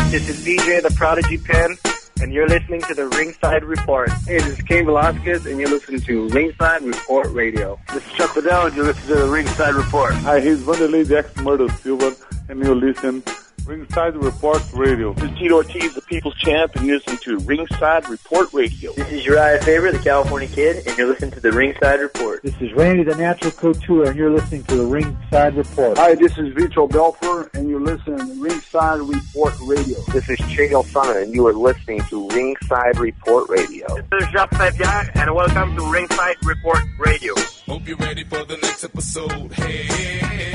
This is DJ the Prodigy Pen, and you're listening to the Ringside Report. Hey, this is Cain Velasquez, and you're listening to Ringside Report Radio. This is Chuck Liddell, and you're listening to the Ringside Report. Hi, he's Wanderlei Jax Murdo Silva, and you're listening Ringside Report Radio. This is Tito Ortiz, the People's Champ, and you're listening to Ringside Report Radio. This is Uriah Faber, the California Kid, and you're listening to the Ringside Report. This is Randy, the Natural Couture, and you're listening to the Ringside Report. Hi, this is Vitor Belfort, and you're listening to Ringside Report Radio. This is Chael Sonnen, and you are listening to Ringside Report Radio. This is Jacques Pepia, and welcome to Ringside Report Radio. Hope you're ready for the next episode. Hey.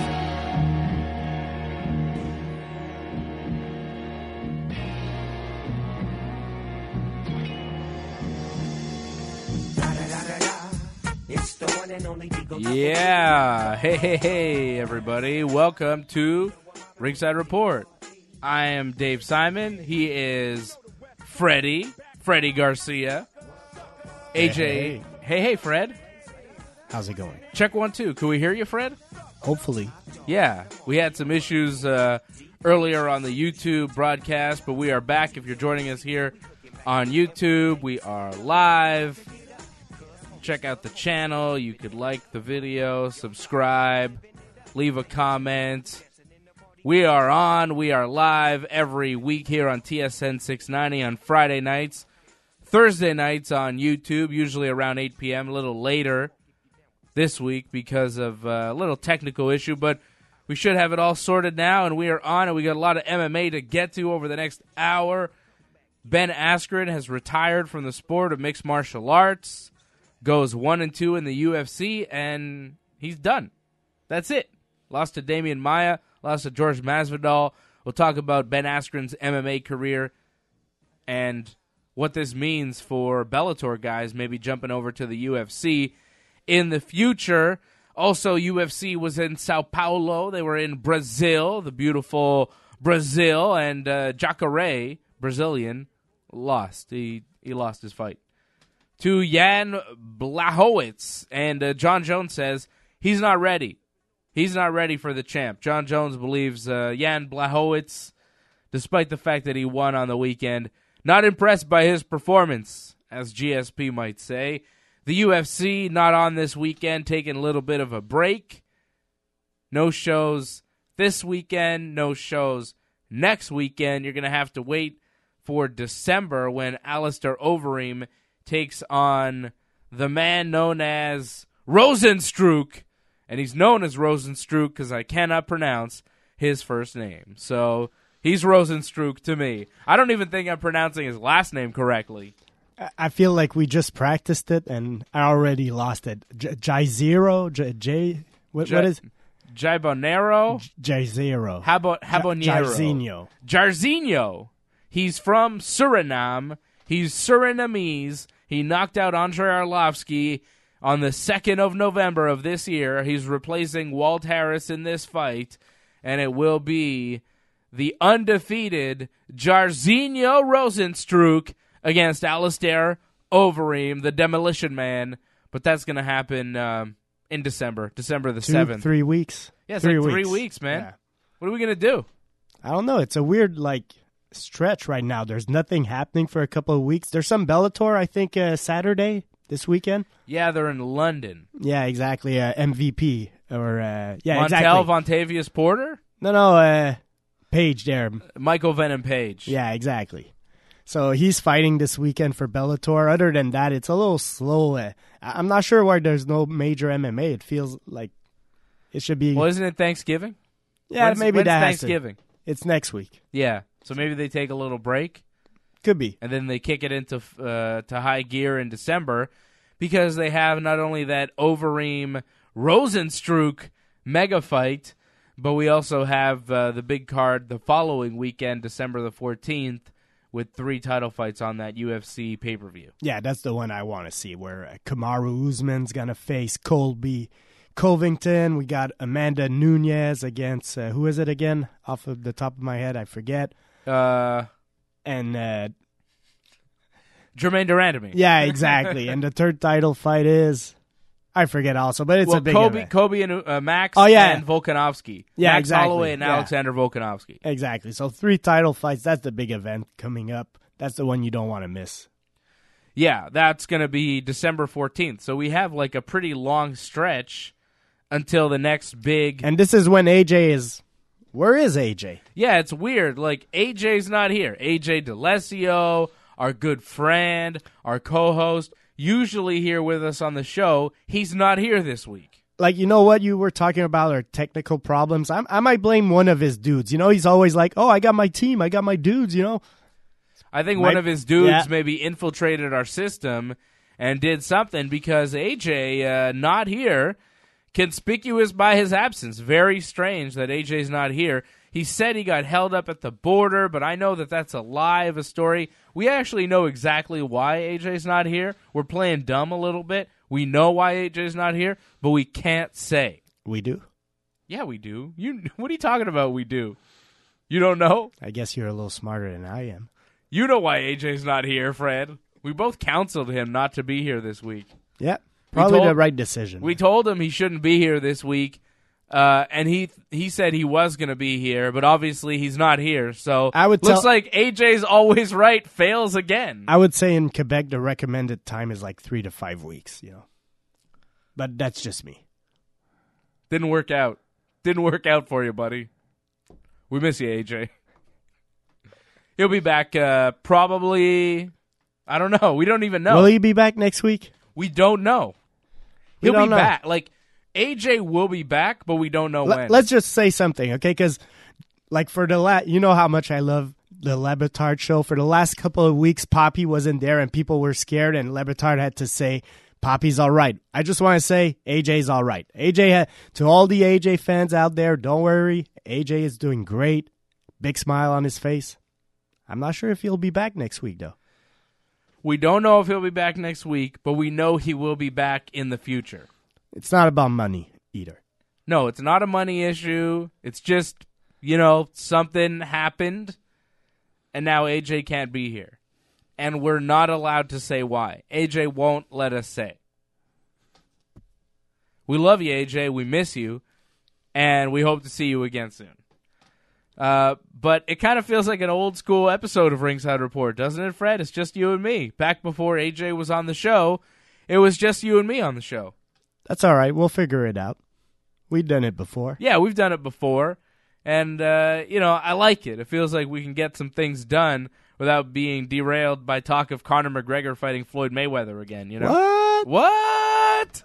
Yeah. Hey, everybody. Welcome to Ringside Report. I am Dave Simon. He is Freddie Garcia. AJ. Hey, Fred. How's it going? Check 1, 2. Can we hear you, Fred? Hopefully. Yeah. We had some issues earlier on the YouTube broadcast, but we are back. If you're joining us here on YouTube, we are live. Check out the channel. You could like the video, subscribe, leave a comment. We are on. We are live every week here on TSN 690 on Friday nights. Thursday nights on YouTube, usually around 8 p.m., a little later this week because of a little technical issue, but we should have it all sorted now, and we are on, and we got a lot of MMA to get to over the next hour. Ben Askren has retired from the sport of mixed martial arts. Goes 1-2 in the UFC, and he's done. That's it. Lost to Damian Maia, lost to George Masvidal. We'll talk about Ben Askren's MMA career and what this means for Bellator guys maybe jumping over to the UFC in the future. Also, UFC was in Sao Paulo. They were in Brazil, the beautiful Brazil, and Jacare, Brazilian, lost. He lost his fight to Jan Blachowicz, and John Jones says he's not ready. He's not ready for the champ. John Jones believes Jan Blachowicz, despite the fact that he won on the weekend, not impressed by his performance, as GSP might say. The UFC not on this weekend, taking a little bit of a break. No shows this weekend, no shows next weekend. You're going to have to wait for December when Alistair Overeem takes on the man known as Rozenstruik, and he's known as Rozenstruik because I cannot pronounce his first name. So he's Rozenstruik to me. I don't even think I'm pronouncing his last name correctly. I feel like we just practiced it, and I already lost it. Jairzinho? What is Jaibonero? Jairzinho. Jairzinho. Jairzinho. He's from Suriname. He's Surinamese. He knocked out Andrei Arlovsky on the 2nd of November of this year. He's replacing Walt Harris in this fight, and it will be the undefeated Jairzinho Rozenstruik against Alistair Overeem, the Demolition Man. But that's going to happen in December the 7th. 3 weeks. Yeah, it's 3 weeks, man. Yeah. What are we going to do? I don't know. It's a weird, stretch right now. There's nothing happening for a couple of weeks. There's some Bellator, I think, Saturday this weekend. Yeah, they're in London. Yeah, exactly. MVP or Montel exactly. Vontavious Porter? No, Page there. Michael Venom Page. Yeah, exactly. So he's fighting this weekend for Bellator. Other than that, it's a little slow. I'm not sure why there's no major MMA. It feels like it should be. Well, isn't it Thanksgiving? Yeah, maybe that's Thanksgiving. It's next week. Yeah. So maybe they take a little break. Could be. And then they kick it into to high gear in December because they have not only that Overeem Rozenstruik mega fight, but we also have the big card the following weekend, December the 14th, with 3 title fights on that UFC pay-per-view. Yeah, that's the one I want to see, where Kamaru Usman's going to face Colby Covington. We got Amanda Nunes against, who is it again? Off of the top of my head, I forget. And Jermaine Durandamy. Yeah, exactly. And the third title fight is I forget also, but it's a big event. Kobe and Max and Volkanovski. Yeah, Max exactly. Holloway and Alexander Volkanovski. Exactly. So 3 title fights, that's the big event coming up. That's the one you don't want to miss. Yeah, that's going to be December 14th. So we have like a pretty long stretch until the next big... And this is when AJ is... Where is AJ? Yeah, it's weird. Like, AJ's not here. AJ DeLesio, our good friend, our co-host, usually here with us on the show. He's not here this week. Like, you know what you were talking about, our technical problems? I might blame one of his dudes. You know, he's always like, oh, I got my team. I got my dudes, you know? I think one of his dudes maybe infiltrated our system and did something because AJ, not here, conspicuous by his absence. Very strange that AJ's not here. He said he got held up at the border, but I know that that's a lie of a story. We actually know exactly why AJ's not here. We're playing dumb a little bit. We know why AJ's not here, but we can't say. We do? Yeah, we do. What are you talking about, we do? You don't know? I guess you're a little smarter than I am. You know why AJ's not here, Fred. We both counseled him not to be here this week. Yeah, probably the right decision. We told him he shouldn't be here this week, and he said he was going to be here, but obviously he's not here. So looks like AJ's always right fails again. I would say in Quebec the recommended time is like 3 to 5 weeks, you know. But that's just me. Didn't work out. Didn't work out for you, buddy. We miss you, AJ. He'll be back probably, I don't know. We don't even know. Will he be back next week? We don't know. He'll be back. Like, AJ will be back, but we don't know when. Let's just say something, okay? Because, like, for you know how much I love the Le Batard show. For the last couple of weeks, Poppy wasn't there, and people were scared, and Le Batard had to say, Poppy's all right. I just want to say, AJ's all right. To all the AJ fans out there, don't worry. AJ is doing great. Big smile on his face. I'm not sure if he'll be back next week, though. We don't know if he'll be back next week, but we know he will be back in the future. It's not about money either. No, it's not a money issue. It's just, you know, something happened, and now AJ can't be here. And we're not allowed to say why. AJ won't let us say. We love you, AJ. We miss you, and we hope to see you again soon. But it kind of feels like an old school episode of Ringside Report, doesn't it, Fred? It's just you and me. Back before AJ was on the show, it was just you and me on the show. That's all right. We'll figure it out. We've done it before. Yeah, we've done it before. And, you know, I like it. It feels like we can get some things done without being derailed by talk of Conor McGregor fighting Floyd Mayweather again, you know? What?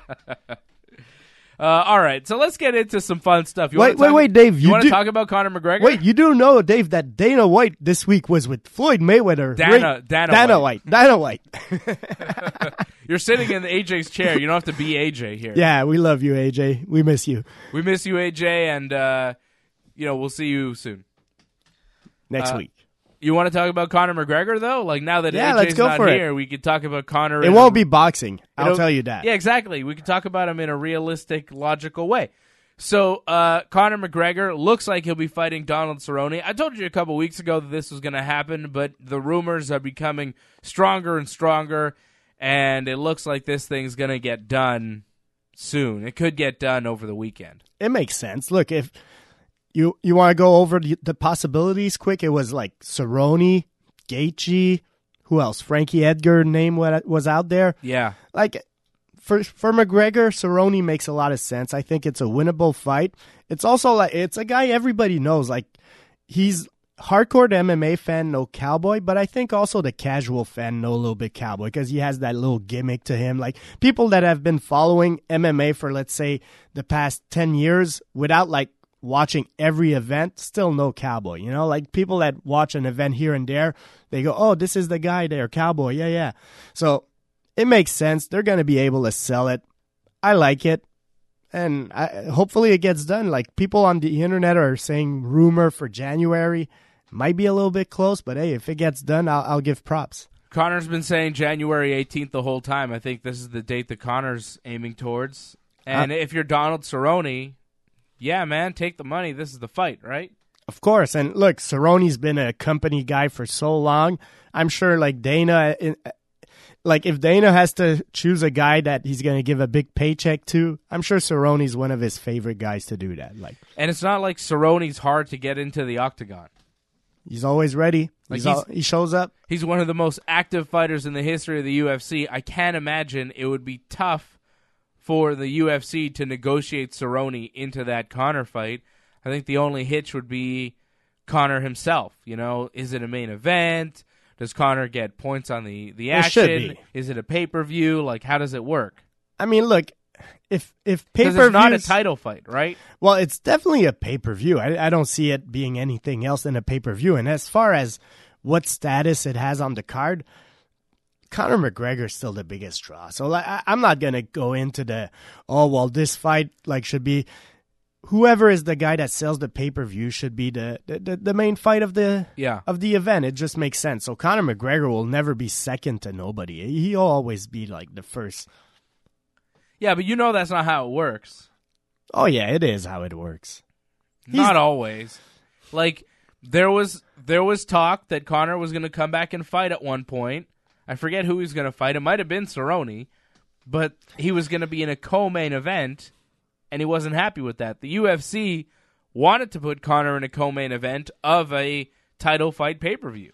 All right, so let's get into some fun stuff. Wait, Dave. You want to talk about Conor McGregor? Wait, you do know, Dave, that Dana White this week was with Floyd Mayweather. Dana White. You're sitting in AJ's chair. You don't have to be AJ here. Yeah, we love you, AJ. We miss you. We miss you, AJ, and, you know, we'll see you soon. Next week. You want to talk about Conor McGregor, though? Like, now that AJ's not here, we could talk about Conor. It won't be boxing. I'll tell you that. Yeah, exactly. We could talk about him in a realistic, logical way. So, Conor McGregor looks like he'll be fighting Donald Cerrone. I told you a couple weeks ago that this was going to happen, but the rumors are becoming stronger and stronger, and it looks like this thing's going to get done soon. It could get done over the weekend. It makes sense. Look, if you want to go over the possibilities quick, it was like Cerrone, Gaethje, who else? Frankie Edgar name was out there. Yeah. Like, for McGregor, Cerrone makes a lot of sense. I think it's a winnable fight. It's also like, it's a guy everybody knows. Like, he's hardcore MMA fan, no cowboy, but I think also the casual fan know a little bit cowboy because he has that little gimmick to him. Like, people that have been following MMA for, let's say, the past 10 years without, like, watching every event, still no cowboy, you know? Like, people that watch an event here and there, they go, oh, this is the guy there, cowboy, yeah. So, it makes sense. They're going to be able to sell it. I like it. And hopefully it gets done. Like, people on the internet are saying rumor for January. Might be a little bit close, but hey, if it gets done, I'll give props. Conor's been saying January 18th the whole time. I think this is the date that Conor's aiming towards. And if you're Donald Cerrone, yeah, man, take the money. This is the fight, right? Of course. And look, Cerrone's been a company guy for so long. I'm sure, like, Dana, like if Dana has to choose a guy that he's going to give a big paycheck to, I'm sure Cerrone's one of his favorite guys to do that. Like, and it's not like Cerrone's hard to get into the octagon. He's always ready. He shows up. He's one of the most active fighters in the history of the UFC. I can't imagine it would be tough for the UFC to negotiate Cerrone into that Conor fight. I think the only hitch would be Conor himself. You know, is it a main event? Does Conor get points on the action? It should be. Is it a pay-per-view? Like, how does it work? I mean, look, if pay-per-view, it's not a title fight, right? Well, it's definitely a pay-per-view. I don't see it being anything else than a pay-per-view. And as far as what status it has on the card, Conor McGregor's still the biggest draw. So like, I'm not gonna go into this fight like should be. Whoever is the guy that sells the pay-per-view should be the main fight of the event. It just makes sense. So Conor McGregor will never be second to nobody. He'll always be like the first. Yeah, but you know that's not how it works. Oh yeah, it is how it works. Not always. Like there was talk that Conor was going to come back and fight at one point. I forget who he was going to fight. It might have been Cerrone, but he was going to be in a co-main event. And he wasn't happy with that. The UFC wanted to put Conor in a co-main event of a title fight pay-per-view.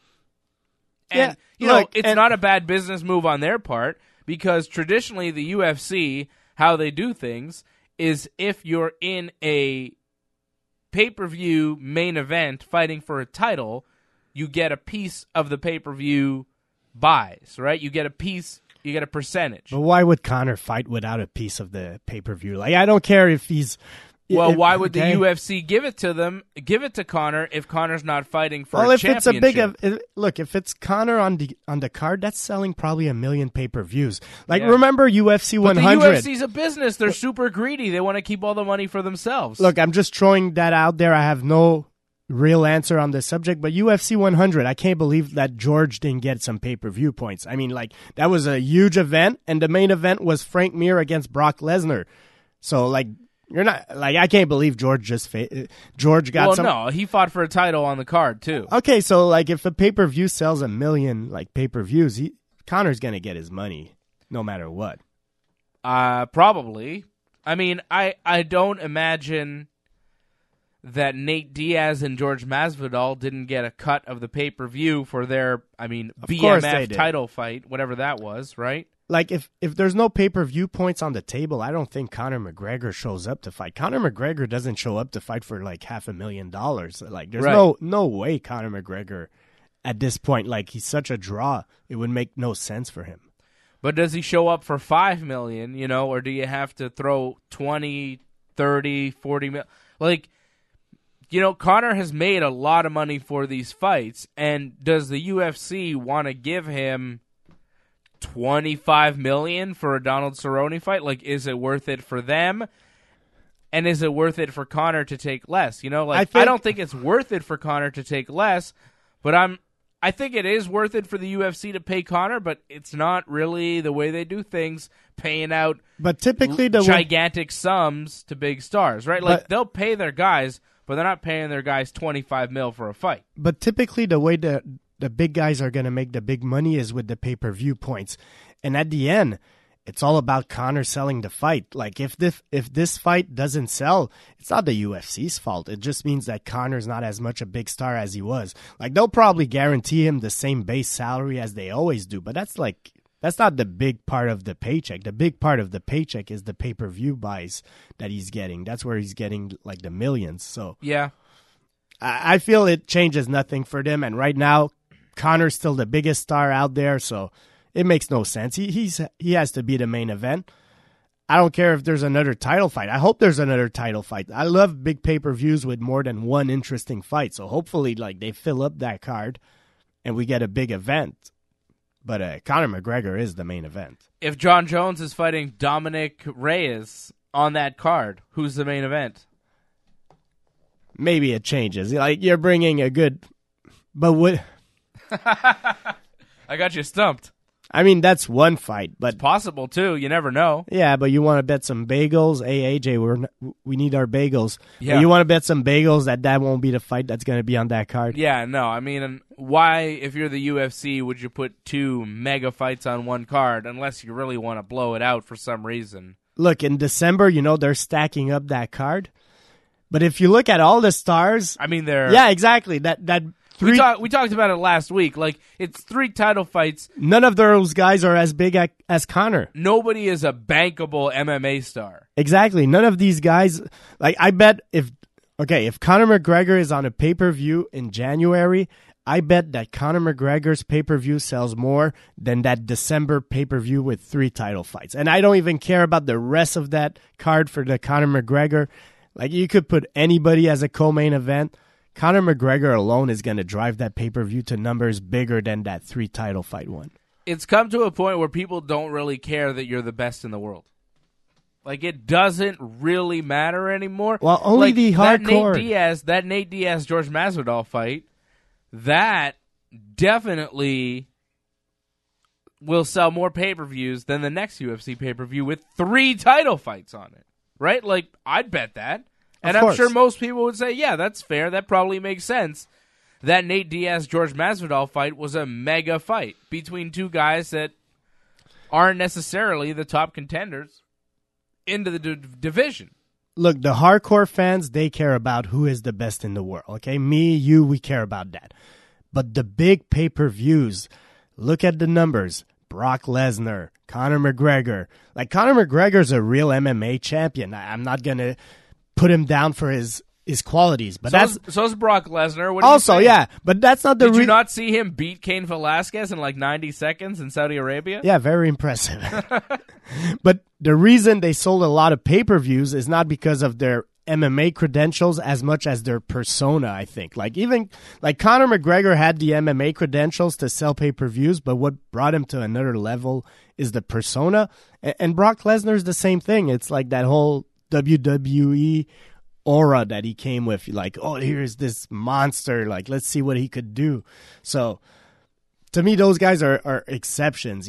And, it's not a bad business move on their part because traditionally the UFC, how they do things is if you're in a pay-per-view main event fighting for a title, you get a piece of the pay-per-view buys, right? You get a piece. You get a percentage. But why would Conor fight without a piece of the pay-per-view? Like, I don't care if he's... Well, why would the UFC give it to them? Give it to Conor if Conor's not fighting for a championship? If it's Conor on the card, that's selling probably 1 million pay-per-views. Like, remember UFC 100? But the UFC's a business. They're super greedy. They want to keep all the money for themselves. Look, I'm just throwing that out there. I have no real answer on this subject, but UFC 100, I can't believe that George didn't get some pay-per-view points. I mean, like, that was a huge event, and the main event was Frank Mir against Brock Lesnar. So, like, you're not, like, I can't believe George got some. Well, no, he fought for a title on the card, too. Okay, so, like, if a pay-per-view sells 1 million, like, pay-per-views, Conor's going to get his money no matter what. Probably. I mean, I don't imagine that Nate Diaz and George Masvidal didn't get a cut of the pay-per-view for their, BMF title fight, whatever that was, right? Like, if there's no pay-per-view points on the table, I don't think Conor McGregor shows up to fight. Conor McGregor doesn't show up to fight for, like, $500,000. Like, there's no way Conor McGregor, at this point, like, he's such a draw, it would make no sense for him. But does he show up for $5 million, or do you have to throw 20, 30, 40 million? Like, Conor has made a lot of money for these fights, and does the UFC want to give him $25 million for a Donald Cerrone fight? Like, is it worth it for them? And is it worth it for Conor to take less? I don't think it's worth it for Conor to take less, but I think it is worth it for the UFC to pay Conor, but it's not really the way they do things, paying out typically gigantic sums to big stars, right? Like, they'll pay their guys, but they're not paying their guys $25 million for a fight. But typically the way the big guys are going to make the big money is with the pay-per-view points. And at the end, it's all about Conor selling the fight. Like, if this fight doesn't sell, it's not the UFC's fault. It just means that Conor's not as much a big star as he was. Like, they'll probably guarantee him the same base salary as they always do, but that's not the big part of the paycheck. The big part of the paycheck is the pay-per-view buys that he's getting. That's where he's getting, like, the millions. So yeah, I feel it changes nothing for them. And right now, Conor's still the biggest star out there, so it makes no sense. He has to be the main event. I don't care if there's another title fight. I hope there's another title fight. I love big pay-per-views with more than one interesting fight. So hopefully, like, they fill up that card and we get a big event. But Conor McGregor is the main event. If John Jones is fighting Dominic Reyes on that card, who's the main event? Maybe it changes. Like, you're bringing a good, but what? I got you stumped. I mean, that's one fight, but it's possible too. You never know. Yeah, but you want to bet some bagels? Hey, AJ, we need our bagels. Yeah. But you want to bet some bagels that won't be the fight that's going to be on that card? Yeah, no. I mean, why, if you're the UFC, would you put 2 mega fights on one card unless you really want to blow it out for some reason? Look, in December, they're stacking up that card. But if you look at all the stars, I mean, they're yeah, exactly. We talked about it last week. Like, it's 3 title fights. None of those guys are as big as Conor. Nobody is a bankable MMA star. Exactly. None of these guys. Like, I bet if Conor McGregor is on a pay-per-view in January, I bet that Conor McGregor's pay-per-view sells more than that December pay-per-view with 3 title fights. And I don't even care about the rest of that card for the Conor McGregor. Like, you could put anybody as a co-main event. Conor McGregor alone is going to drive that pay-per-view to numbers bigger than that 3 title fight one. It's come to a point where people don't really care that you're the best in the world. Like, it doesn't really matter anymore. Well, only the hardcore. That Nate Diaz George Masvidal fight, that definitely will sell more pay-per-views than the next UFC pay-per-view with 3 title fights on it. Right? Like, I'd bet that. And I'm sure most people would say, yeah, that's fair. That probably makes sense. That Nate Diaz George Masvidal fight was a mega fight between 2 guys that aren't necessarily the top contenders into the division. Look, the hardcore fans, they care about who is the best in the world. Okay, me, you, we care about that. But the big pay-per-views, look at the numbers. Brock Lesnar, Conor McGregor. Like, Conor McGregor's a real MMA champion. I'm not going to put him down for his qualities, but so's Brock Lesnar. What also, yeah, but that's not the. Did you not see him beat Cain Velasquez in like 90 seconds in Saudi Arabia? Yeah, very impressive. But the reason they sold a lot of pay-per-views is not because of their MMA credentials as much as their persona. I think, even Conor McGregor had the MMA credentials to sell pay-per-views, but what brought him to another level is the persona. And Brock Lesnar's the same thing. It's like that whole WWE aura that he came with, like, oh, here's this monster, like, let's see what he could do. So to me, those guys are exceptions,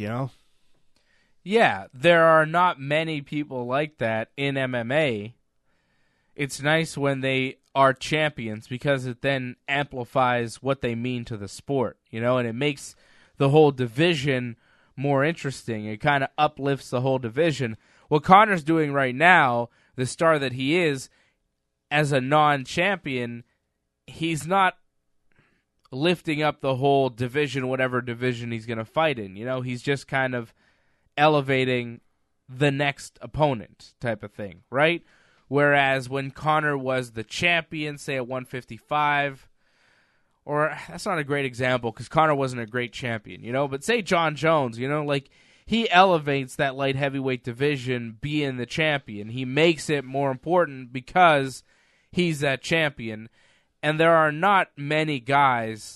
Yeah, there are not many people like that in MMA. It's nice when they are champions because it then amplifies what they mean to the sport, and it makes the whole division more interesting. It kind of uplifts the whole division. What Conor's doing right now, the star that he is, as a non-champion, he's not lifting up the whole division, whatever division he's going to fight in. He's just kind of elevating the next opponent type of thing, right? Whereas when Conor was the champion, say at 155, or that's not a great example because Conor wasn't a great champion, but say John Jones, he elevates that light heavyweight division being the champion. He makes it more important because he's that champion. And there are not many guys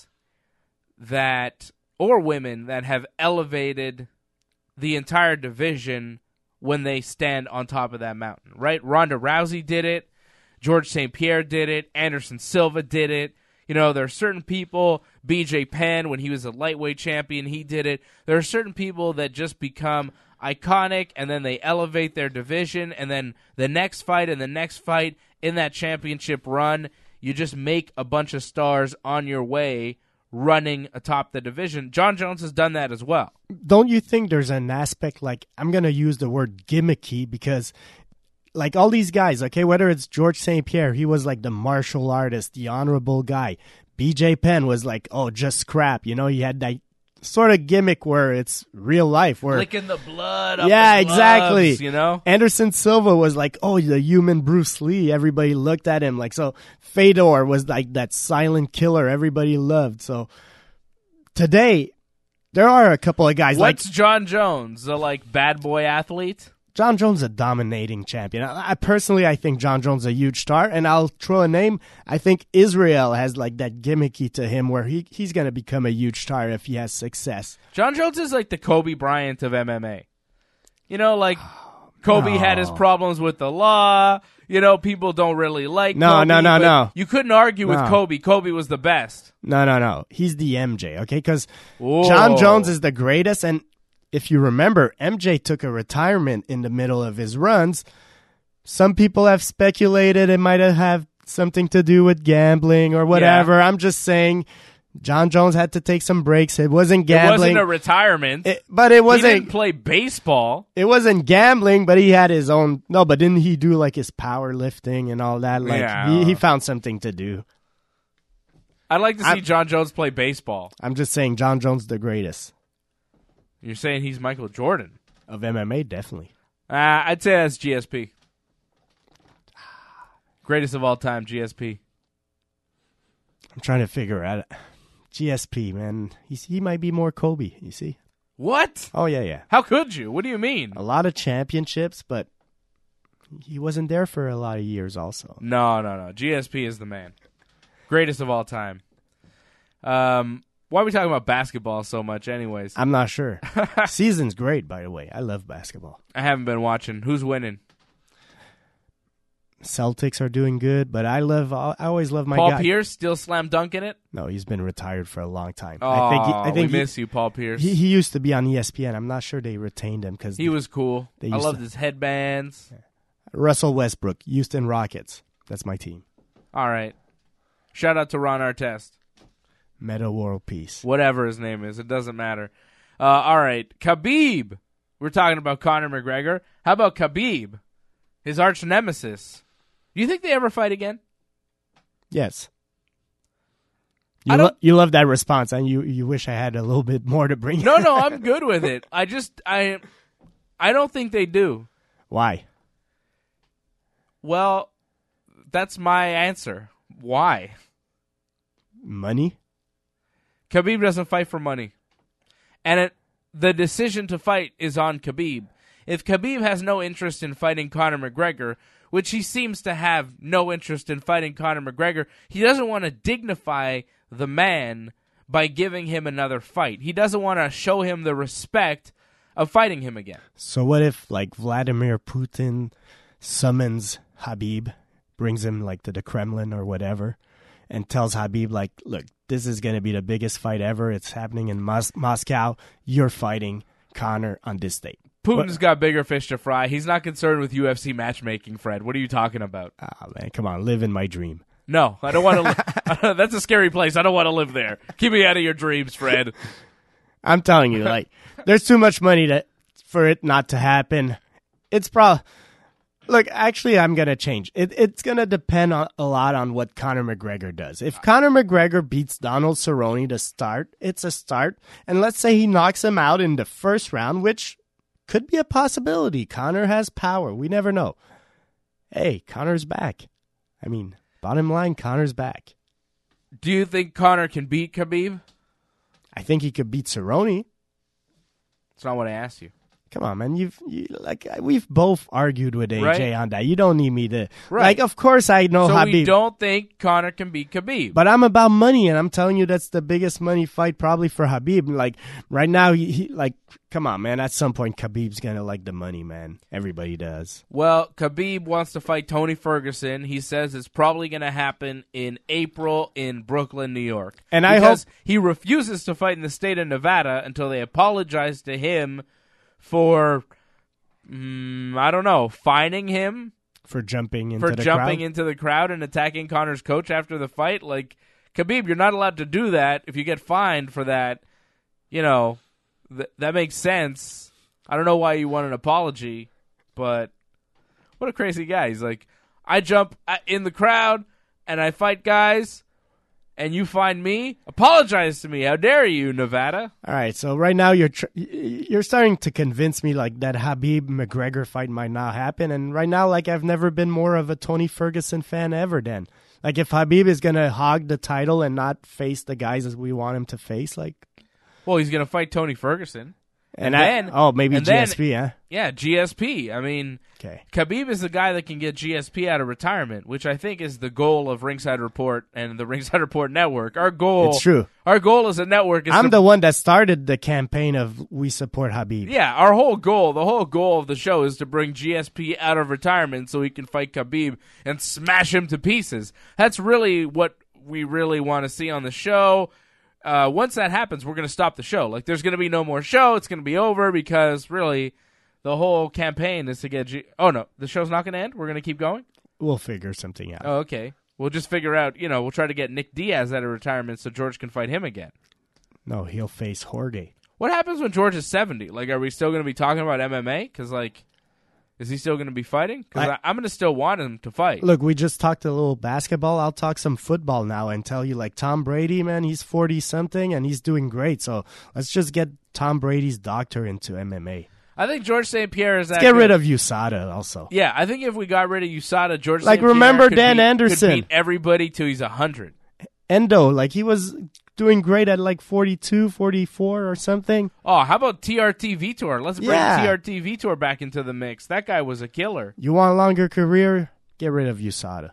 or women that have elevated the entire division when they stand on top of that mountain, right? Ronda Rousey did it. George St. Pierre did it. Anderson Silva did it. There are certain people, BJ Penn, when he was a lightweight champion, he did it. There are certain people that just become iconic, and then they elevate their division, and then the next fight and the next fight in that championship run, you just make a bunch of stars on your way running atop the division. John Jones has done that as well. Don't you think there's an aspect, I'm going to use the word gimmicky, because all these guys, okay, whether it's George St. Pierre, he was like the martial artist, the honorable guy. BJ Penn was like, oh, just scrap. He had that sort of gimmick where it's real life. Where licking the blood up yeah, the gloves, exactly. Anderson Silva was like, oh, the human Bruce Lee. Everybody looked at him like so. Fedor was like that silent killer everybody loved. So today, there are a couple of guys. What's John Jones, the bad boy athlete? John Jones is a dominating champion. I think John Jones is a huge star, and I'll throw a name. I think Israel has that gimmicky to him where he's going to become a huge star if he has success. John Jones is like the Kobe Bryant of MMA. Kobe had his problems with the law. People don't really like Kobe. No. You couldn't argue with Kobe. Kobe was the best. No. He's the MJ, okay? Because John Jones is the greatest, and if you remember, MJ took a retirement in the middle of his runs. Some people have speculated it might have something to do with gambling or whatever. Yeah. I'm just saying John Jones had to take some breaks. It wasn't gambling. It wasn't a retirement. But it wasn't. He didn't play baseball. It wasn't gambling, but he had his own. No, but didn't he do like his powerlifting and all that? Like he found something to do. I'd like to see John Jones play baseball. I'm just saying John Jones the greatest. You're saying he's Michael Jordan? Of MMA, definitely. I'd say that's GSP. Greatest of all time, GSP. I'm trying to figure out GSP, man. He might be more Kobe, you see? What? Oh, yeah. How could you? What do you mean? A lot of championships, but he wasn't there for a lot of years also. No. GSP is the man. Greatest of all time. Why are we talking about basketball so much anyways? I'm not sure. Season's great, by the way. I love basketball. I haven't been watching. Who's winning? Celtics are doing good, but I always love my Paul guy. Pierce still slam dunking it? No, he's been retired for a long time. Oh, I think we miss you, Paul Pierce. He used to be on ESPN. I'm not sure they retained him because he was cool. I loved his headbands. Yeah. Russell Westbrook, Houston Rockets. That's my team. All right. Shout out to Ron Artest. Meta World Peace. Whatever his name is, it doesn't matter. All right, Khabib. We're talking about Conor McGregor. How about Khabib, his arch nemesis? Do you think they ever fight again? Yes. You love that response, and you wish I had a little bit more to bring. No, I'm good with it. I don't think they do. Why? Well, that's my answer. Why? Money? Khabib doesn't fight for money. And the decision to fight is on Khabib. If Khabib has no interest in fighting Conor McGregor, which he seems to have no interest in fighting Conor McGregor, he doesn't want to dignify the man by giving him another fight. He doesn't want to show him the respect of fighting him again. So what if, like, Vladimir Putin summons Khabib, brings him, like, to the Kremlin or whatever, and tells Khabib, like, look, this is going to be the biggest fight ever. It's happening in Moscow. You're fighting Conor on this date. Putin's got bigger fish to fry. He's not concerned with UFC matchmaking, Fred. What are you talking about? Man, come on. Live in my dream. No, I don't want to. That's a scary place. I don't want to live there. Keep me out of your dreams, Fred. I'm telling you, like, there's too much money for it not to happen. It's probably... Look, actually, I'm going to change. It's going to depend a lot on what Conor McGregor does. If Conor McGregor beats Donald Cerrone to start, it's a start. And let's say he knocks him out in the first round, which could be a possibility. Conor has power. We never know. Hey, Conor's back. I mean, bottom line, Conor's back. Do you think Conor can beat Khabib? I think he could beat Cerrone. That's not what I asked you. Come on, man. We've both argued with AJ on that. You don't need me to. Right. Like, of course I know Khabib. So we don't think Conor can beat Khabib. But I'm about money, and I'm telling you that's the biggest money fight probably for Khabib. Like, right now, he come on, man. At some point, Khabib's going to like the money, man. Everybody does. Well, Khabib wants to fight Tony Ferguson. He says it's probably going to happen in April in Brooklyn, New York. And I hope he refuses to fight in the state of Nevada until they apologize to him for, I don't know, fining him for jumping into the crowd and attacking Conor's coach after the fight. Like, Khabib, you're not allowed to do that. If you get fined for that, you know, that makes sense. I don't know why you want an apology, but what a crazy guy. He's like, I jump in the crowd and I fight guys, and you find me? Apologize to me. How dare you, Nevada? All right, so right now you're starting to convince me like that Khabib-McGregor fight might not happen, and right now like I've never been more of a Tony Ferguson fan ever then. Like if Khabib is going to hog the title and not face the guys as we want him to face, like... Well, he's going to fight Tony Ferguson. Maybe GSP, huh? Yeah, GSP. I mean, okay. Khabib is the guy that can get GSP out of retirement, which I think is the goal of Ringside Report and the Ringside Report Network. Our goal, it's true. Our goal as a network is I'm the one that started the campaign of We Support Khabib. Yeah, our whole goal, the whole goal of the show is to bring GSP out of retirement so he can fight Khabib and smash him to pieces. That's really what we really want to see on the show. once that happens, we're going to stop the show. Like, there's going to be no more show. It's going to be over because, really, the whole campaign is to get Oh, no, the show's not going to end? We're going to keep going? We'll figure something out. Oh, okay. We'll just figure out, we'll try to get Nick Diaz out of retirement so George can fight him again. No, he'll face Jorge. What happens when George is 70? Like, are we still going to be talking about MMA? Because, like, is he still going to be fighting? Because I'm going to still want him to fight. Look, we just talked a little basketball. I'll talk some football now and tell you, like, Tom Brady, man, he's 40-something, and he's doing great. So let's just get Tom Brady's doctor into MMA. I think George St. Pierre is Let's get rid of USADA also. Yeah, I think if we got rid of USADA, George Like, St. Pierre remember Dan Anderson? Could beat everybody till he's 100. Endo, like, he was doing great at, like, 42, 44 or something. Oh, how about TRT Vitor? Let's bring TRT Vitor back into the mix. That guy was a killer. You want a longer career? Get rid of USADA.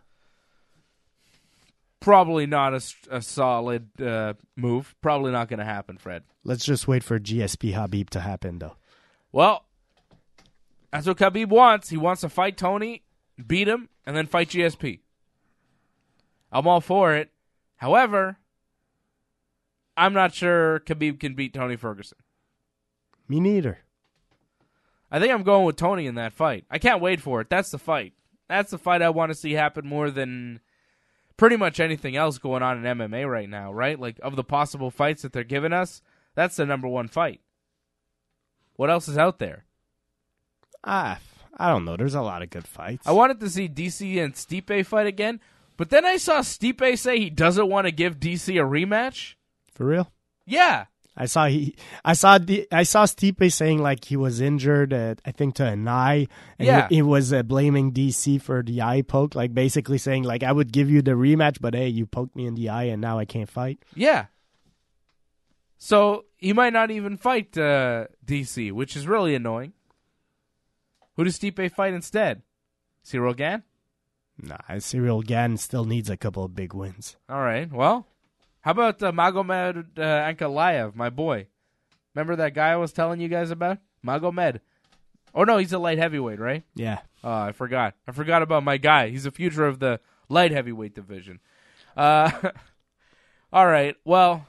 Probably not a solid move. Probably not going to happen, Fred. Let's just wait for GSP Khabib to happen, though. Well, that's what Khabib wants. He wants to fight Tony, beat him, and then fight GSP. I'm all for it. However, I'm not sure Khabib can beat Tony Ferguson. Me neither. I think I'm going with Tony in that fight. I can't wait for it. That's the fight. That's the fight I want to see happen more than pretty much anything else going on in MMA right now, right? Like, of the possible fights that they're giving us, that's the number one fight. What else is out there? I don't know. There's a lot of good fights. I wanted to see DC and Stipe fight again, but then I saw Stipe say he doesn't want to give DC a rematch. For real? Yeah. I saw Stipe saying like he was injured, I think to an eye, and he was blaming DC for the eye poke, like basically saying like I would give you the rematch, but hey, you poked me in the eye and now I can't fight. Yeah. So he might not even fight DC, which is really annoying. Who does Stipe fight instead? Ciryl Gane? Nah, Ciryl Gane still needs a couple of big wins. All right, well. How about Magomed Ankalaev, my boy? Remember that guy I was telling you guys about? Magomed. Oh, no, he's a light heavyweight, right? Yeah. Oh, I forgot. I forgot about my guy. He's the future of the light heavyweight division. All right, well,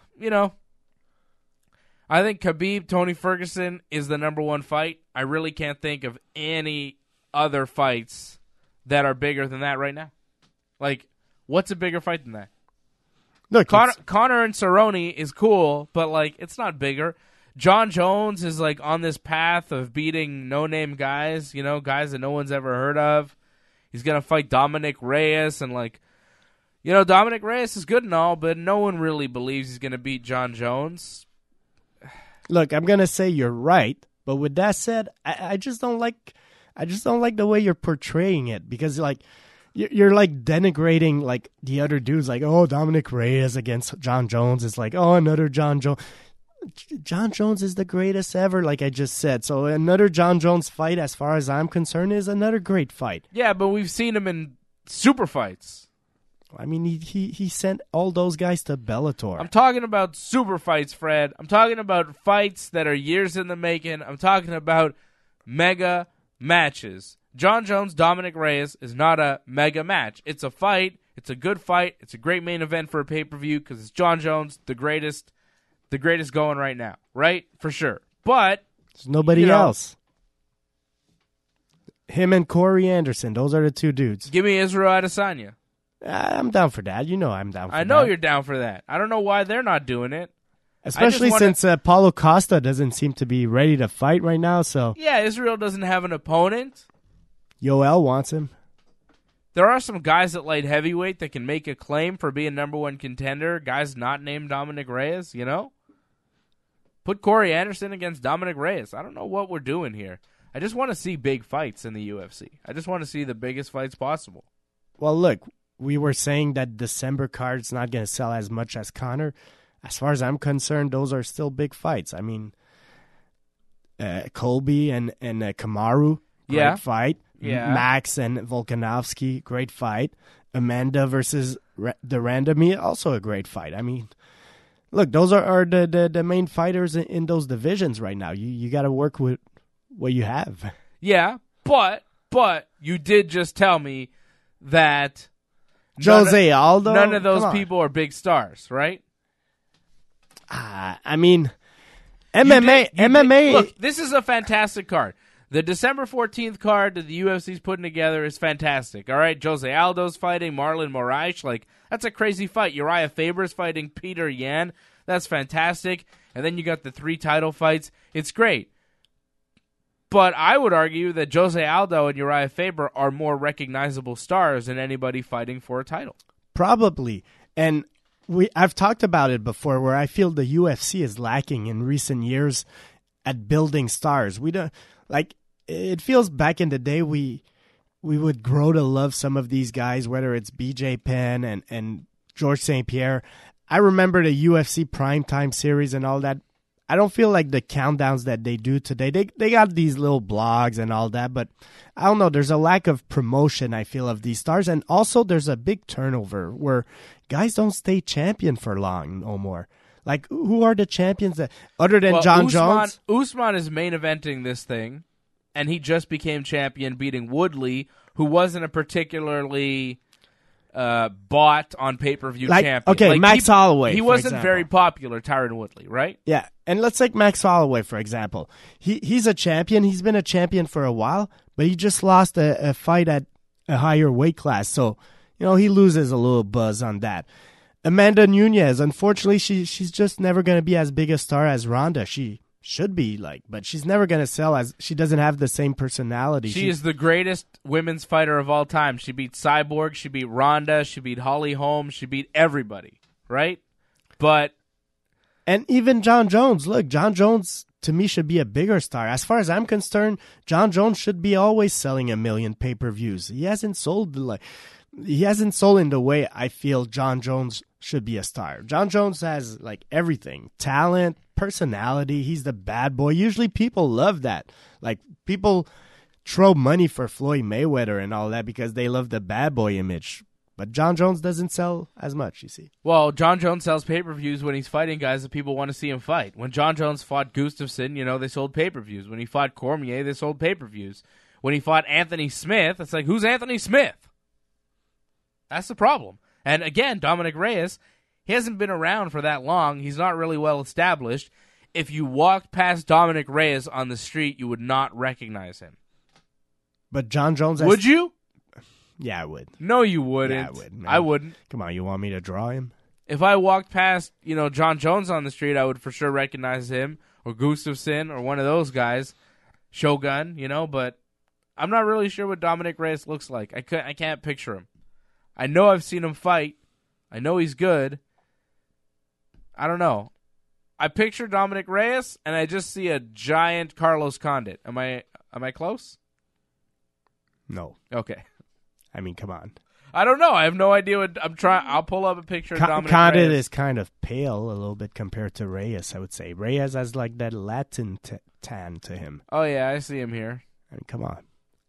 I think Khabib, Tony Ferguson is the number one fight. I really can't think of any other fights that are bigger than that right now. Like, what's a bigger fight than that? Look, Conor and Cerrone is cool, but like it's not bigger. John Jones is like on this path of beating no-name guys, guys that no one's ever heard of. He's gonna fight Dominic Reyes, and like, Dominic Reyes is good and all, but no one really believes he's gonna beat John Jones. Look, I'm gonna say you're right, but with that said, I just don't like the way you're portraying it, because like. You're like denigrating like the other dudes, like, oh, Dominic Reyes against John Jones. It's like, oh, another John Jones. John Jones is the greatest ever, like I just said. So another John Jones fight, as far as I'm concerned, is another great fight. Yeah, but we've seen him in super fights. I mean, he sent all those guys to Bellator. I'm talking about super fights, Fred. I'm talking about fights that are years in the making. I'm talking about mega matches. John Jones, Dominic Reyes is not a mega match. It's a fight. It's a good fight. It's a great main event for a pay-per-view because it's John Jones, the greatest going right now, right? For sure. But there's nobody else. Him and Corey Anderson, those are the two dudes. Give me Israel Adesanya. I'm down for that. I'm down for that. I know you're down for that. I don't know why they're not doing it. Especially since Paulo Costa doesn't seem to be ready to fight right now. So yeah, Israel doesn't have an opponent. Yoel wants him. There are some guys at light heavyweight that can make a claim for being number one contender. Guys not named Dominic Reyes, Put Corey Anderson against Dominic Reyes. I don't know what we're doing here. I just want to see big fights in the UFC. I just want to see the biggest fights possible. Well, look, we were saying that December card's not going to sell as much as Conor. As far as I'm concerned, those are still big fights. I mean, Colby and Kamaru, great fight. Yeah. Max and Volkanovski, great fight. Amanda versus the Randomir, also a great fight. I mean, look, those are the main fighters in those divisions right now. You got to work with what you have. Yeah, but you did just tell me that Jose Aldo, none of those people are big stars, right? I mean, MMA. Look, this is a fantastic card. The December 14th card that the UFC's putting together is fantastic. All right, Jose Aldo's fighting Marlon Moraes. Like, that's a crazy fight. Uriah Faber's fighting Peter Yan. That's fantastic. And then you got the 3 title fights. It's great. But I would argue that Jose Aldo and Uriah Faber are more recognizable stars than anybody fighting for a title. Probably. And I've talked about it before, where I feel the UFC is lacking in recent years at building stars. We don't it feels back in the day we would grow to love some of these guys, whether it's BJ Penn and George St. Pierre. I remember the UFC primetime series and all that. I don't feel like the countdowns that they do today. They got these little blogs and all that, but I don't know. There's a lack of promotion, I feel, of these stars. And also there's a big turnover where guys don't stay champion for long no more. Like, who are the champions that, other than John Jones? Usman is main eventing this thing, and he just became champion beating Woodley, who wasn't a particularly bought on pay-per-view champion. Okay, Max Holloway. He wasn't very popular, Tyron Woodley, right? Yeah, and let's take Max Holloway, for example. He's a champion. He's been a champion for a while, but he just lost a fight at a higher weight class. So, he loses a little buzz on that. Amanda Nunes, unfortunately, she's just never going to be as big a star as Ronda. She should be, but she's never going to sell, as she doesn't have the same personality. She is the greatest women's fighter of all time. She beat Cyborg, she beat Ronda, she beat Holly Holm, she beat everybody, right? And even John Jones. Look, John Jones, to me, should be a bigger star. As far as I'm concerned, John Jones should be always selling 1 million pay-per-views. He hasn't sold in the way I feel John Jones should be a star. John Jones has everything: talent, personality. He's the bad boy. Usually people love that. People throw money for Floyd Mayweather and all that because they love the bad boy image. But John Jones doesn't sell as much, you see. Well, John Jones sells pay-per-views when he's fighting guys that people want to see him fight. When John Jones fought Gustafsson, they sold pay-per-views. When he fought Cormier, they sold pay-per-views. When he fought Anthony Smith, it's like, who's Anthony Smith? That's the problem. And again, Dominic Reyes, he hasn't been around for that long. He's not really well established. If you walked past Dominic Reyes on the street, you would not recognize him. But John Jones... Would you? Yeah, I would. No, you wouldn't. Yeah, I would. Man. I wouldn't. Come on, you want me to draw him? If I walked past, John Jones on the street, I would for sure recognize him, or Gustafsson, or one of those guys. Shogun, but I'm not really sure what Dominic Reyes looks like. I can't picture him. I know I've seen him fight. I know he's good. I don't know. I picture Dominic Reyes, and I just see a giant Carlos Condit. Am I close? No. Okay. I mean, come on. I don't know. I have no idea what I'm trying. I'll pull up a picture of Dominic Condit Reyes. is kind of pale a little bit compared to Reyes, I would say. Reyes has that Latin tan to him. Oh, yeah, I see him here. I mean, come on.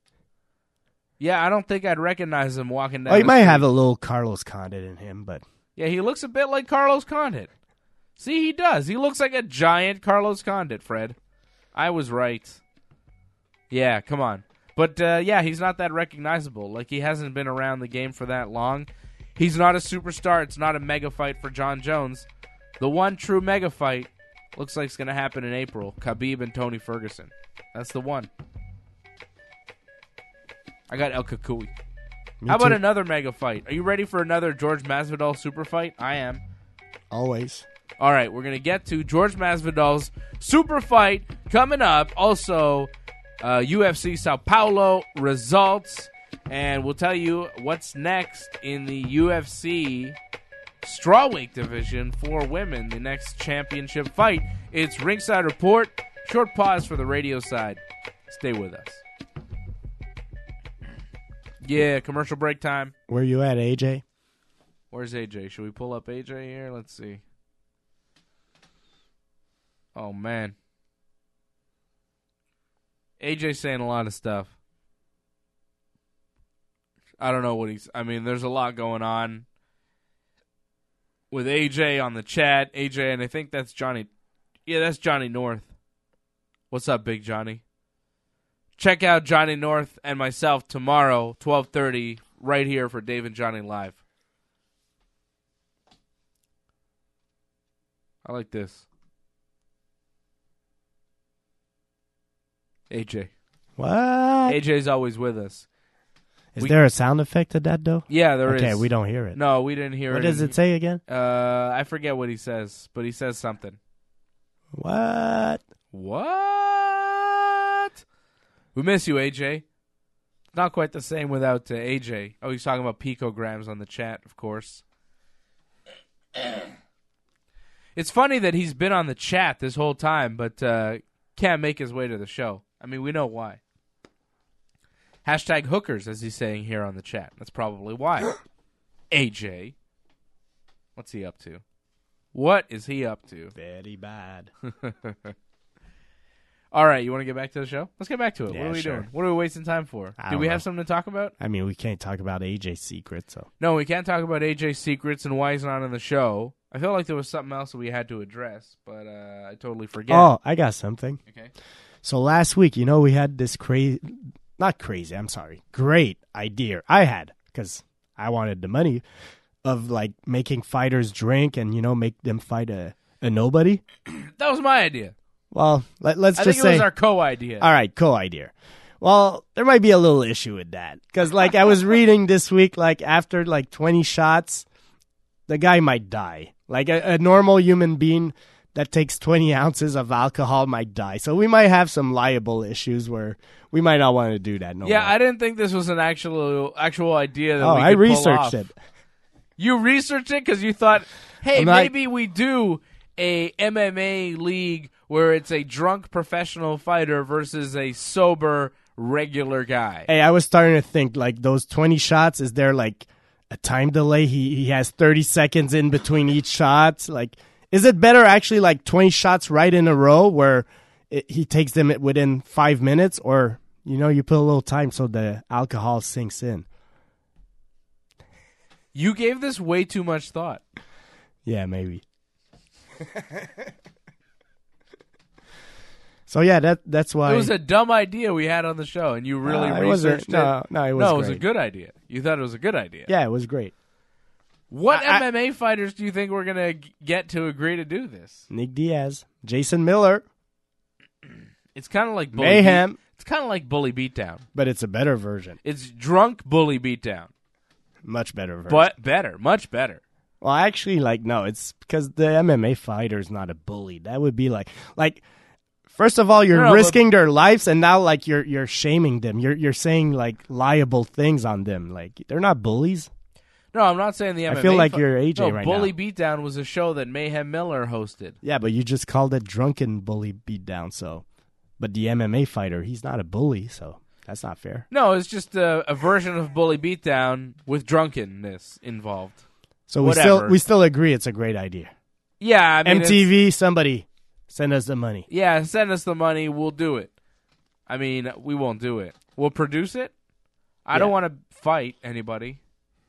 Yeah, I don't think I'd recognize him walking down he the might street. have a little Carlos Condit in him, but... Yeah, he looks a bit like Carlos Condit. See, he does. He looks like a giant Carlos Condit, Fred. I was right. Yeah, come on. But, he's not that recognizable. He hasn't been around the game for that long. He's not a superstar. It's not a mega fight for John Jones. The one true mega fight looks like it's going to happen in April. Khabib and Tony Ferguson. That's the one. I got El Kakui. How about another mega fight? Are you ready for another George Masvidal super fight? I am. Always. All right, we're going to get to George Masvidal's super fight coming up. Also, UFC Sao Paulo results. And we'll tell you what's next in the UFC strawweight division for women, the next championship fight. It's Ringside Report. Short pause for the radio side. Stay with us. Yeah, commercial break time. Where you at, AJ? Where's AJ? Should we pull up AJ here? Let's see. Oh, man. AJ's saying a lot of stuff. I don't know what there's a lot going on with AJ on the chat. AJ, and I think that's Johnny. Yeah, that's Johnny North. What's up, Big Johnny? Check out Johnny North and myself tomorrow, 12:30, right here for Dave and Johnny Live. I like this. AJ. What? AJ's always with us. Is there a sound effect to that, though? Yeah, there is. Okay, we don't hear it. No, we didn't hear it. What does it say again? I forget what he says, but he says something. What? What? We miss you, AJ. Not quite the same without AJ. Oh, he's talking about picograms on the chat, of course. It's funny that he's been on the chat this whole time, but can't make his way to the show. I mean, we know why. Hashtag hookers, as he's saying here on the chat. That's probably why. AJ. What's he up to? What is he up to? Very bad. All right, you want to get back to the show? Let's get back to it. Yeah, what are we sure. doing? What are we wasting time for? Do we have something to talk about? I mean, we can't talk about AJ's secret, so. No, we can't talk about AJ's secrets and why he's not on the show. I feel like there was something else that we had to address, but I totally forget. Oh, I got something. Okay. So last week, we had this great idea I had, because I wanted the money, of like making fighters drink and, make them fight a nobody. That was my idea. Well, let's I just think say it was our co-idea. All right, co-idea. Well, there might be a little issue with that, because I was reading this week, after 20 shots, the guy might die. A normal human being that takes 20 ounces of alcohol might die. So we might have some liable issues where we might not want to do that no more. I didn't think this was an actual idea that we could I pull researched off. it. You researched it because you thought, hey, I'm not- maybe we do a MMA league where it's a drunk professional fighter versus a sober regular guy. Hey, I was starting to think, those 20 shots, is there, a time delay? He has 30 seconds in between each shot? Is it better actually 20 shots right in a row where he takes them within 5 minutes, or, you put a little time so the alcohol sinks in? You gave this way too much thought. Yeah, maybe. So yeah, that's why it was a dumb idea we had on the show, and you really researched it. No, it was. No, it was a good idea. You thought it was a good idea. Yeah, it was great. What MMA fighters do you think we're gonna get to agree to do this? Nick Diaz, Jason Miller. It's kind of like Mayhem. It's kind of like Bully Beatdown, but it's a better version. It's drunk Bully Beatdown. Much better version. But better, much better. Well, actually, no, it's because the MMA fighter is not a bully. That would be like. First of all, you're risking their lives, and now you're shaming them. You're saying liable things on them. They're not bullies. No, I'm not saying the MMA. I feel like you're AJ right Bully now. Beatdown was a show that Mayhem Miller hosted. Yeah, but you just called it drunken Bully Beatdown. But the MMA fighter, he's not a bully, so that's not fair. No, it's just a version of Bully Beatdown with drunkenness involved. So we still agree it's a great idea. Yeah, I mean, MTV, somebody. Send us the money. Yeah, send us the money. We'll do it. I mean, we won't do it. We'll produce it. I don't want to fight anybody.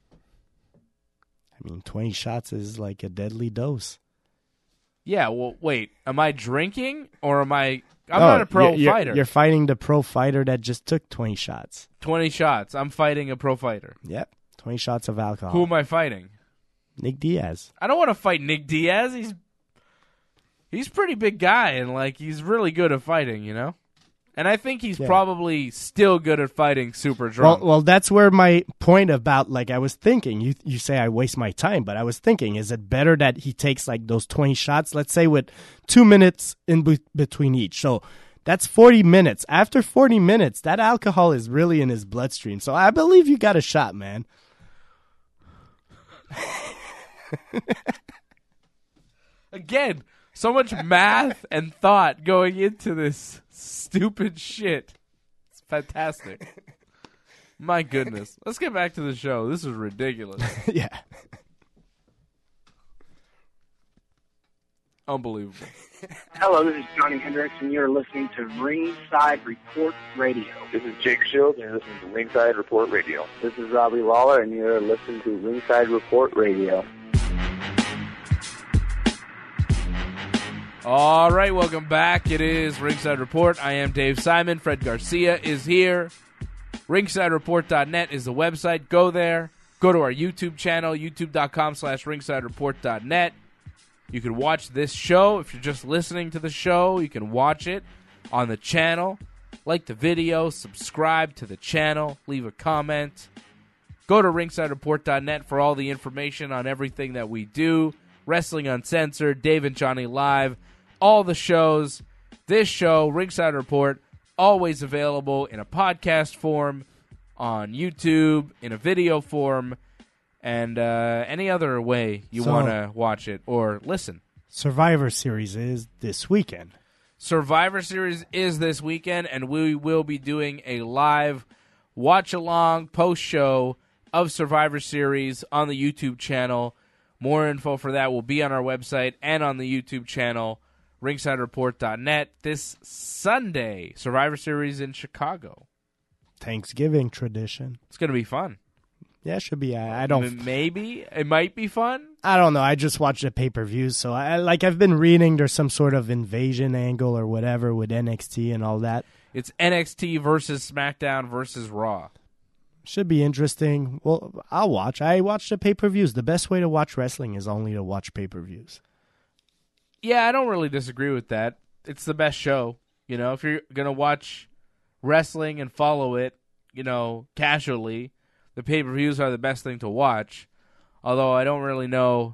I mean, 20 shots is like a deadly dose. Yeah, well, wait. Am I drinking or am I... I'm not a pro fighter. You're fighting the pro fighter that just took 20 shots. 20 shots. I'm fighting a pro fighter. Yep. 20 shots of alcohol. Who am I fighting? Nick Diaz. I don't want to fight Nick Diaz. He's a pretty big guy, and he's really good at fighting, And I think he's probably still good at fighting super drunk. Well, that's where my point about, I was thinking, you say I waste my time, but I was thinking, is it better that he takes, those 20 shots, let's say with 2 minutes in between each? So that's 40 minutes. After 40 minutes, that alcohol is really in his bloodstream. So I believe you got a shot, man. Again, so much math and thought going into this stupid shit. It's fantastic. My goodness. Let's get back to the show. This is ridiculous. Yeah. Unbelievable. Hello, this is Johnny Hendricks, and you're listening to Ringside Report Radio. This is Jake Shields, and you're listening to Ringside Report Radio. This is Robbie Lawler, and you're listening to Ringside Report Radio. All right, welcome back. It is Ringside Report. I am Dave Simon. Fred Garcia is here. RingsideReport.net is the website. Go there. Go to our YouTube channel, youtube.com/ringsidereport.net. You can watch this show. If you're just listening to the show, you can watch it on the channel. Like the video, subscribe to the channel, leave a comment. Go to ringsidereport.net for all the information on everything that we do. Wrestling Uncensored, Dave and Johnny Live, all the shows. This show, Ringside Report, always available in a podcast form, on YouTube, in a video form, and any other way you want to watch it or listen. Survivor Series is this weekend. Survivor Series is this weekend, and we will be doing a live watch-along post-show of Survivor Series on the YouTube channel. More info for that will be on our website and on the YouTube channel, ringsidereport.net. This Sunday, Survivor Series in Chicago. Thanksgiving tradition. It's going to be fun. Yeah, it should be. I don't. Maybe it might be fun. I don't know. I just watched the pay-per-views, so I've been reading there's some sort of invasion angle or whatever with NXT and all that. It's NXT versus SmackDown versus Raw. Should be interesting. Well, I'll watch. I watch the pay-per-views. The best way to watch wrestling is only to watch pay-per-views. Yeah, I don't really disagree with that. It's the best show. You know, if you're gonna watch wrestling and follow it, you know, casually, the pay-per-views are the best thing to watch, although I don't really know.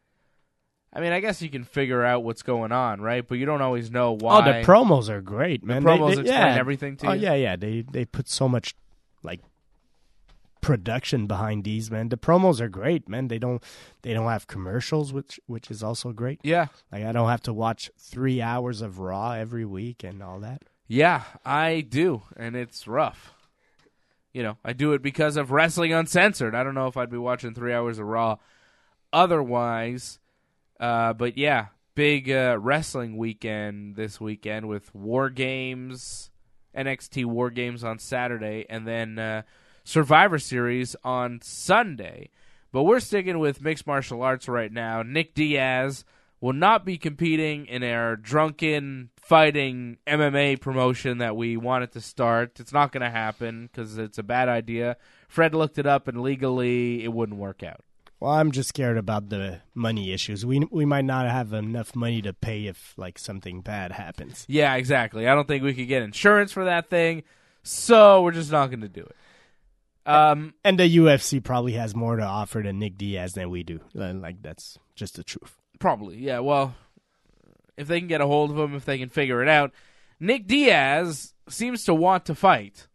I mean, I guess you can figure out what's going on, right? But you don't always know why. Oh, the promos are great, man. The promos explain everything to you. Oh, yeah. They put so much, like, production behind these, man. The promos are great, man. They don't have commercials, which is also great. Yeah. Like, I don't have to watch 3 hours of Raw every week and all that. Yeah, I do, and it's rough. You know, I do it because of Wrestling Uncensored. I don't know if I'd be watching 3 hours of Raw otherwise. But yeah, big wrestling weekend this weekend with War Games, NXT War Games on Saturday, and then Survivor Series on Sunday. But we're sticking with mixed martial arts right now. Nick Diaz will not be competing in our drunken fighting MMA promotion that we wanted to start. It's not going to happen because it's a bad idea. Fred looked it up, and legally it wouldn't work out. Well, I'm just scared about the money issues. We might not have enough money to pay if, like, something bad happens. Yeah, exactly. I don't think we could get insurance for that thing, so we're just not going to do it. And the UFC probably has more to offer to Nick Diaz than we do. Like, that's just the truth. Probably, yeah. Well, if they can get a hold of him, if they can figure it out. Nick Diaz seems to want to fight.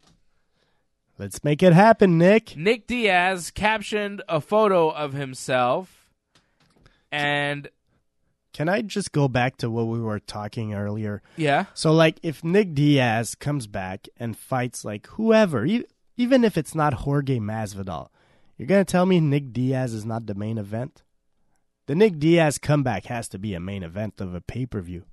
Let's make it happen, Nick. Nick Diaz captioned a photo of himself, and... Can I just go back to what we were talking earlier? Yeah. So, like, if Nick Diaz comes back and fights, like, whoever, even if it's not Jorge Masvidal, you're going to tell me Nick Diaz is not the main event? The Nick Diaz comeback has to be a main event of a pay-per-view.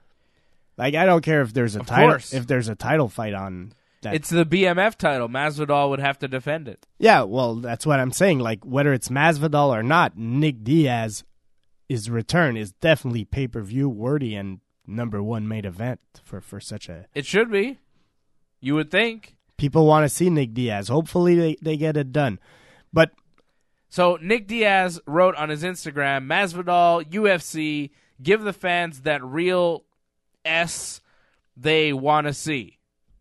Like, I don't care if there's a title fight on that. It's the BMF title. Masvidal would have to defend it. Yeah, well, that's what I'm saying. Like, whether it's Masvidal or not, Nick Diaz's return is definitely pay-per-view worthy and number one main event for such a... It should be. You would think. People want to see Nick Diaz. Hopefully they get it done. But... So Nick Diaz wrote on his Instagram, Masvidal, UFC, give the fans that real S they want to see.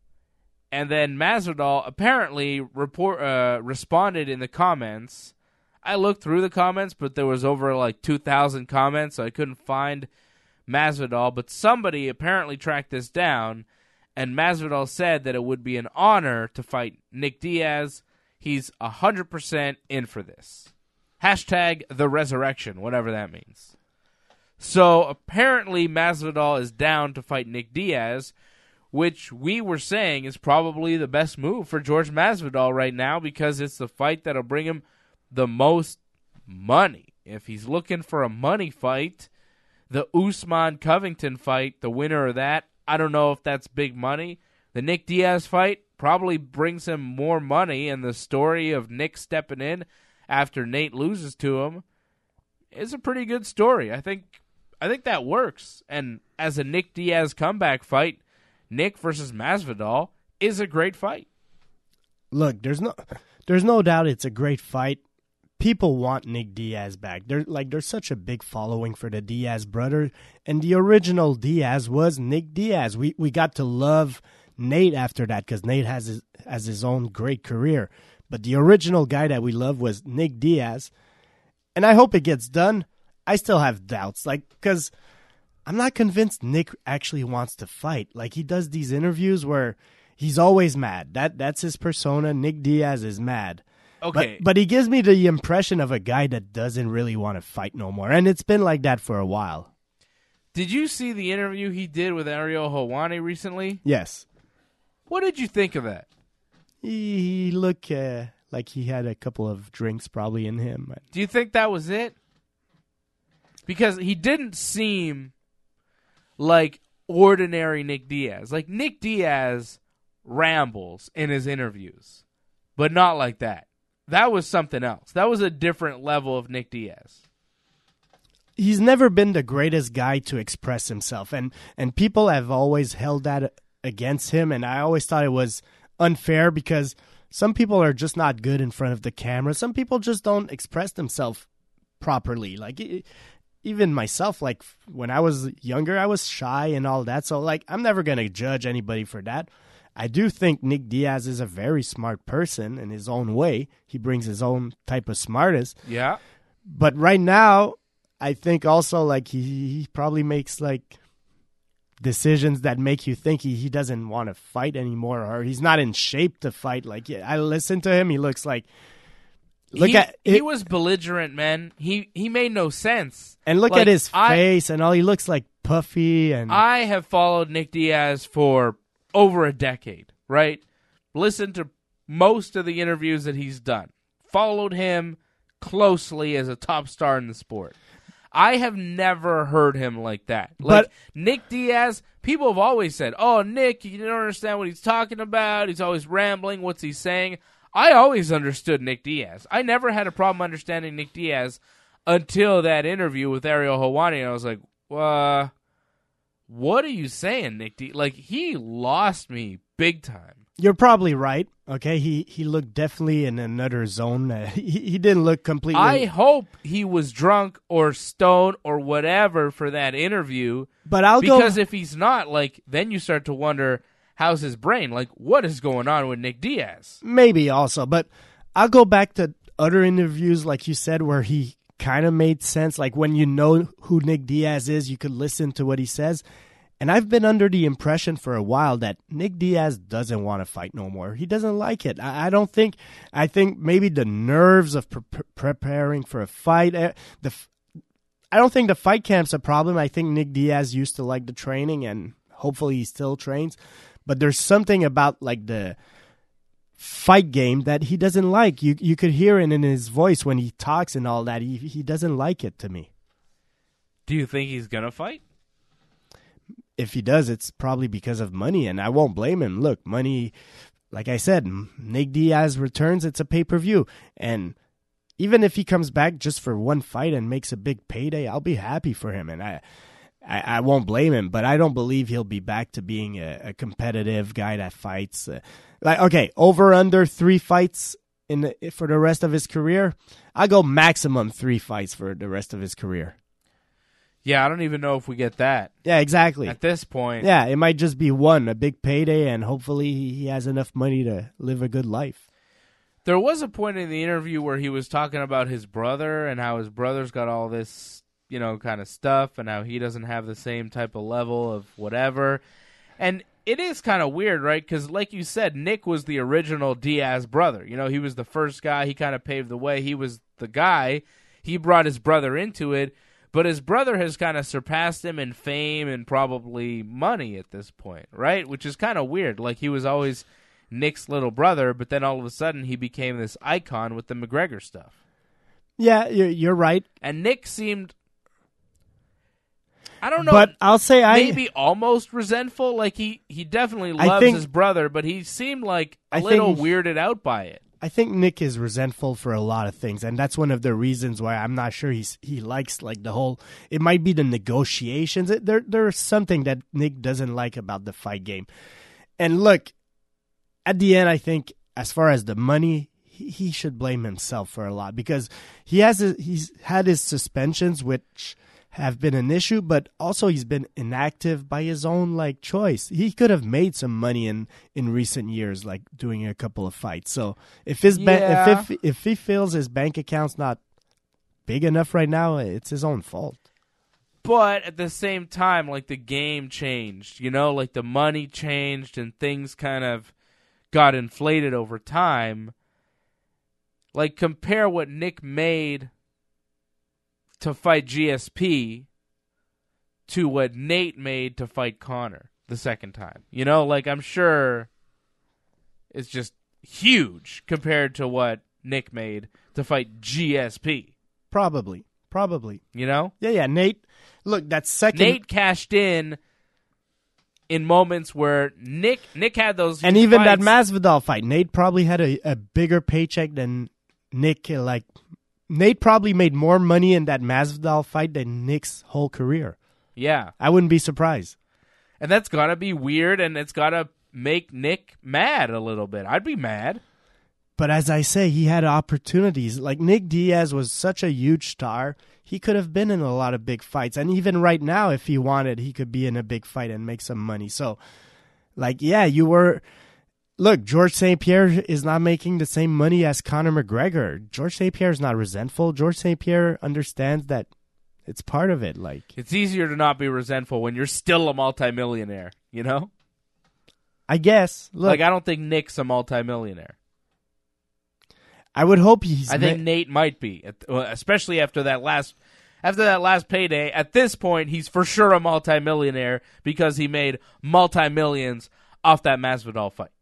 And then Masvidal apparently responded in the comments. I looked through the comments, but there was over like 2,000 comments, so I couldn't find Masvidal. But somebody apparently tracked this down, and Masvidal said that it would be an honor to fight Nick Diaz. He's 100% in for this. Hashtag the resurrection, whatever that means. So apparently Masvidal is down to fight Nick Diaz, which we were saying is probably the best move for George Masvidal right now because it's the fight that'll bring him the most money. If he's looking for a money fight, the Usman-Covington fight, the winner of that, I don't know if that's big money. The Nick Diaz fight probably brings him more money, and the story of Nick stepping in after Nate loses to him is a pretty good story. I think that works. And as a Nick Diaz comeback fight, Nick versus Masvidal is a great fight. Look, there's no doubt it's a great fight. people want Nick Diaz back. There's such a big following for the Diaz brother, and the original Diaz was Nick Diaz. We got to love Nate after that because Nate has his own great career. But the original guy that we love was Nick Diaz, and I hope it gets done. I still have doubts, because I'm not convinced Nick actually wants to fight. He does these interviews where he's always mad. That's his persona. Nick Diaz is mad. Okay. But he gives me the impression of a guy that doesn't really want to fight no more, and it's been like that for a while. Did you see the interview he did with Ariel Helwani recently? Yes. What did you think of that? He looked like he had a couple of drinks probably in him. Do you think that was it? Because he didn't seem like ordinary Nick Diaz. Nick Diaz rambles in his interviews, but not like that. That was something else. That was a different level of Nick Diaz. He's never been the greatest guy to express himself, and people have always held that against him, and I always thought it was unfair because some people are just not good in front of the camera. Some people just don't express themselves properly. Even myself, when I was younger, I was shy and all that, so I'm never going to judge anybody for that. I do think Nick Diaz is a very smart person in his own way. He brings his own type of smartness. Yeah. But right now, I think also he probably makes decisions that make you think he doesn't want to fight anymore, or he's not in shape to fight. I listen to him, he looks like he was belligerent, man. He made no sense. And look at his face and all. He looks puffy. And I have followed Nick Diaz for over a decade, right? Listened to most of the interviews that he's done. Followed him closely as a top star in the sport. I have never heard him like that. But Nick Diaz, people have always said, "Oh, Nick, you don't understand what he's talking about. He's always rambling. What's he saying?" I always understood Nick Diaz. I never had a problem understanding Nick Diaz until that interview with Ariel Helwani. And I was like, what are you saying, Nick Diaz? He lost me big time. You're probably right. Okay, he looked definitely in another zone. He didn't look completely. I hope he was drunk or stoned or whatever for that interview. But because if he's not, then you start to wonder, how's his brain? What is going on with Nick Diaz? Maybe also, but I'll go back to other interviews, like you said, where he kind of made sense. When you know who Nick Diaz is, you could listen to what he says. And I've been under the impression for a while that Nick Diaz doesn't want to fight no more. He doesn't like it. I think maybe the nerves of preparing for a fight. I don't think the fight camp's a problem. I think Nick Diaz used to like the training, and hopefully he still trains. But there's something about the fight game that he doesn't like. You could hear it in his voice when he talks and all that. He doesn't like it to me. Do you think he's going to fight? If he does, it's probably because of money, and I won't blame him. Look, money, like I said, Nick Diaz returns, it's a pay-per-view. And even if he comes back just for one fight and makes a big payday, I'll be happy for him, and I won't blame him. But I don't believe he'll be back to being a competitive guy that fights. Over under 3 fights for the rest of his career. I'll go maximum 3 fights for the rest of his career. Yeah, I don't even know if we get that. Yeah, exactly. At this point. Yeah, it might just be a big payday, and hopefully he has enough money to live a good life. There was a point in the interview where he was talking about his brother and how his brother's got all this, kind of stuff, and how he doesn't have the same type of level of whatever. And it is kind of weird, right? Because like you said, Nick was the original Diaz brother. He was the first guy. He kind of paved the way. He was the guy. He brought his brother into it. But his brother has kind of surpassed him in fame and probably money at this point, right? Which is kind of weird. He was always Nick's little brother, but then all of a sudden he became this icon with the McGregor stuff. Yeah, you're right. And Nick seemed, I don't know, but I'll say maybe almost resentful. He definitely loves his brother, but he seemed a little weirded out by it. I think Nick is resentful for a lot of things, and that's one of the reasons why I'm not sure he likes the whole. It might be the negotiations. There's something that Nick doesn't like about the fight game. And look, at the end, I think as far as the money, he should blame himself for a lot because he's had his suspensions, which have been an issue, but also he's been inactive by his own choice. He could have made some money in recent years, like doing a couple of fights. So if his if he feels his bank account's not big enough right now, it's his own fault. But at the same time, the game changed, the money changed and things kind of got inflated over time. Compare what Nick made to fight GSP to what Nate made to fight Conor the second time. I'm sure it's just huge compared to what Nick made to fight GSP. Probably. Yeah, Nate. Look, that second... Nate cashed in moments where Nick had those and even fights. That Masvidal fight, Nate probably had a bigger paycheck than Nick. Nate probably made more money in that Masvidal fight than Nick's whole career. Yeah. I wouldn't be surprised. And that's got to be weird, and it's got to make Nick mad a little bit. I'd be mad. But as I say, he had opportunities. Nick Diaz was such a huge star. He could have been in a lot of big fights. And even right now, if he wanted, he could be in a big fight and make some money. So, you were... Look, George St. Pierre is not making the same money as Conor McGregor. George St. Pierre is not resentful. George St. Pierre understands that it's part of it. It's easier to not be resentful when you're still a multimillionaire, I guess. Look, I don't think Nick's a multimillionaire. I would hope he's... I think Nate might be, especially after that last payday. At this point, he's for sure a multimillionaire because he made multi-millions off that Masvidal fight.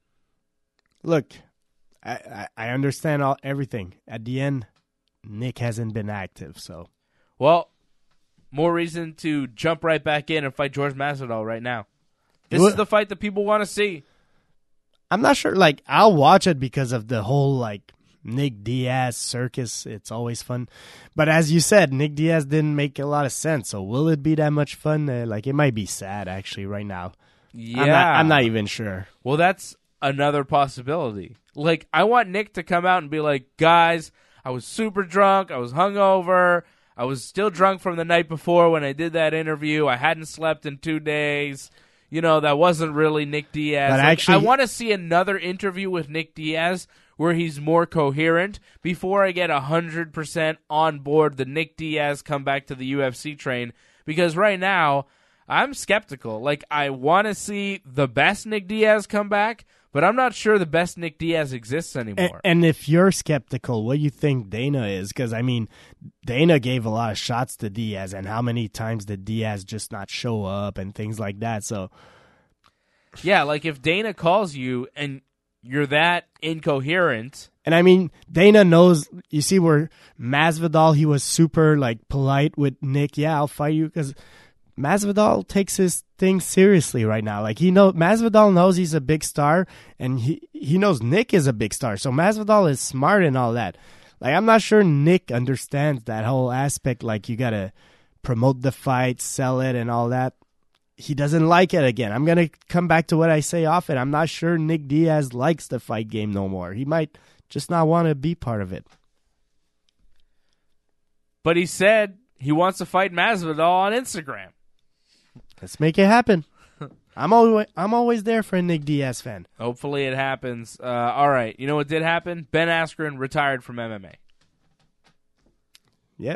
Look, I understand everything. At the end, Nick hasn't been active, so... Well, more reason to jump right back in and fight George Masvidal right now. This is the fight that people want to see. I'm not sure. I'll watch it because of the whole, Nick Diaz circus. It's always fun. But as you said, Nick Diaz didn't make a lot of sense. So will it be that much fun? It might be sad, actually, right now. Yeah. I'm not even sure. Well, that's another possibility. I want Nick to come out and be like, guys, I was super drunk. I was hungover. I was still drunk from the night before when I did that interview. I hadn't slept in 2 days. That wasn't really Nick Diaz. But actually, I want to see another interview with Nick Diaz where he's more coherent before I get 100% on board the Nick Diaz come back to the UFC train. Because right now, I'm skeptical. I want to see the best Nick Diaz come back, but I'm not sure the best Nick Diaz exists anymore. And if you're skeptical, what do you think Dana is? Because, Dana gave a lot of shots to Diaz, and how many times did Diaz just not show up and things like that? So, yeah, if Dana calls you and you're that incoherent... And, Dana knows, you see where Masvidal, he was super, polite with Nick. Yeah, I'll fight you, because... Masvidal takes his thing seriously right now. Masvidal knows he's a big star, and he knows Nick is a big star. So Masvidal is smart and all that. I'm not sure Nick understands that whole aspect. You gotta promote the fight, sell it, and all that. He doesn't like it again. I'm gonna come back to what I say often. I'm not sure Nick Diaz likes the fight game no more. He might just not want to be part of it. But he said he wants to fight Masvidal on Instagram. Let's make it happen. I'm always there for a Nick Diaz fan. Hopefully it happens. All right. You know what did happen? Ben Askren retired from MMA. Yep.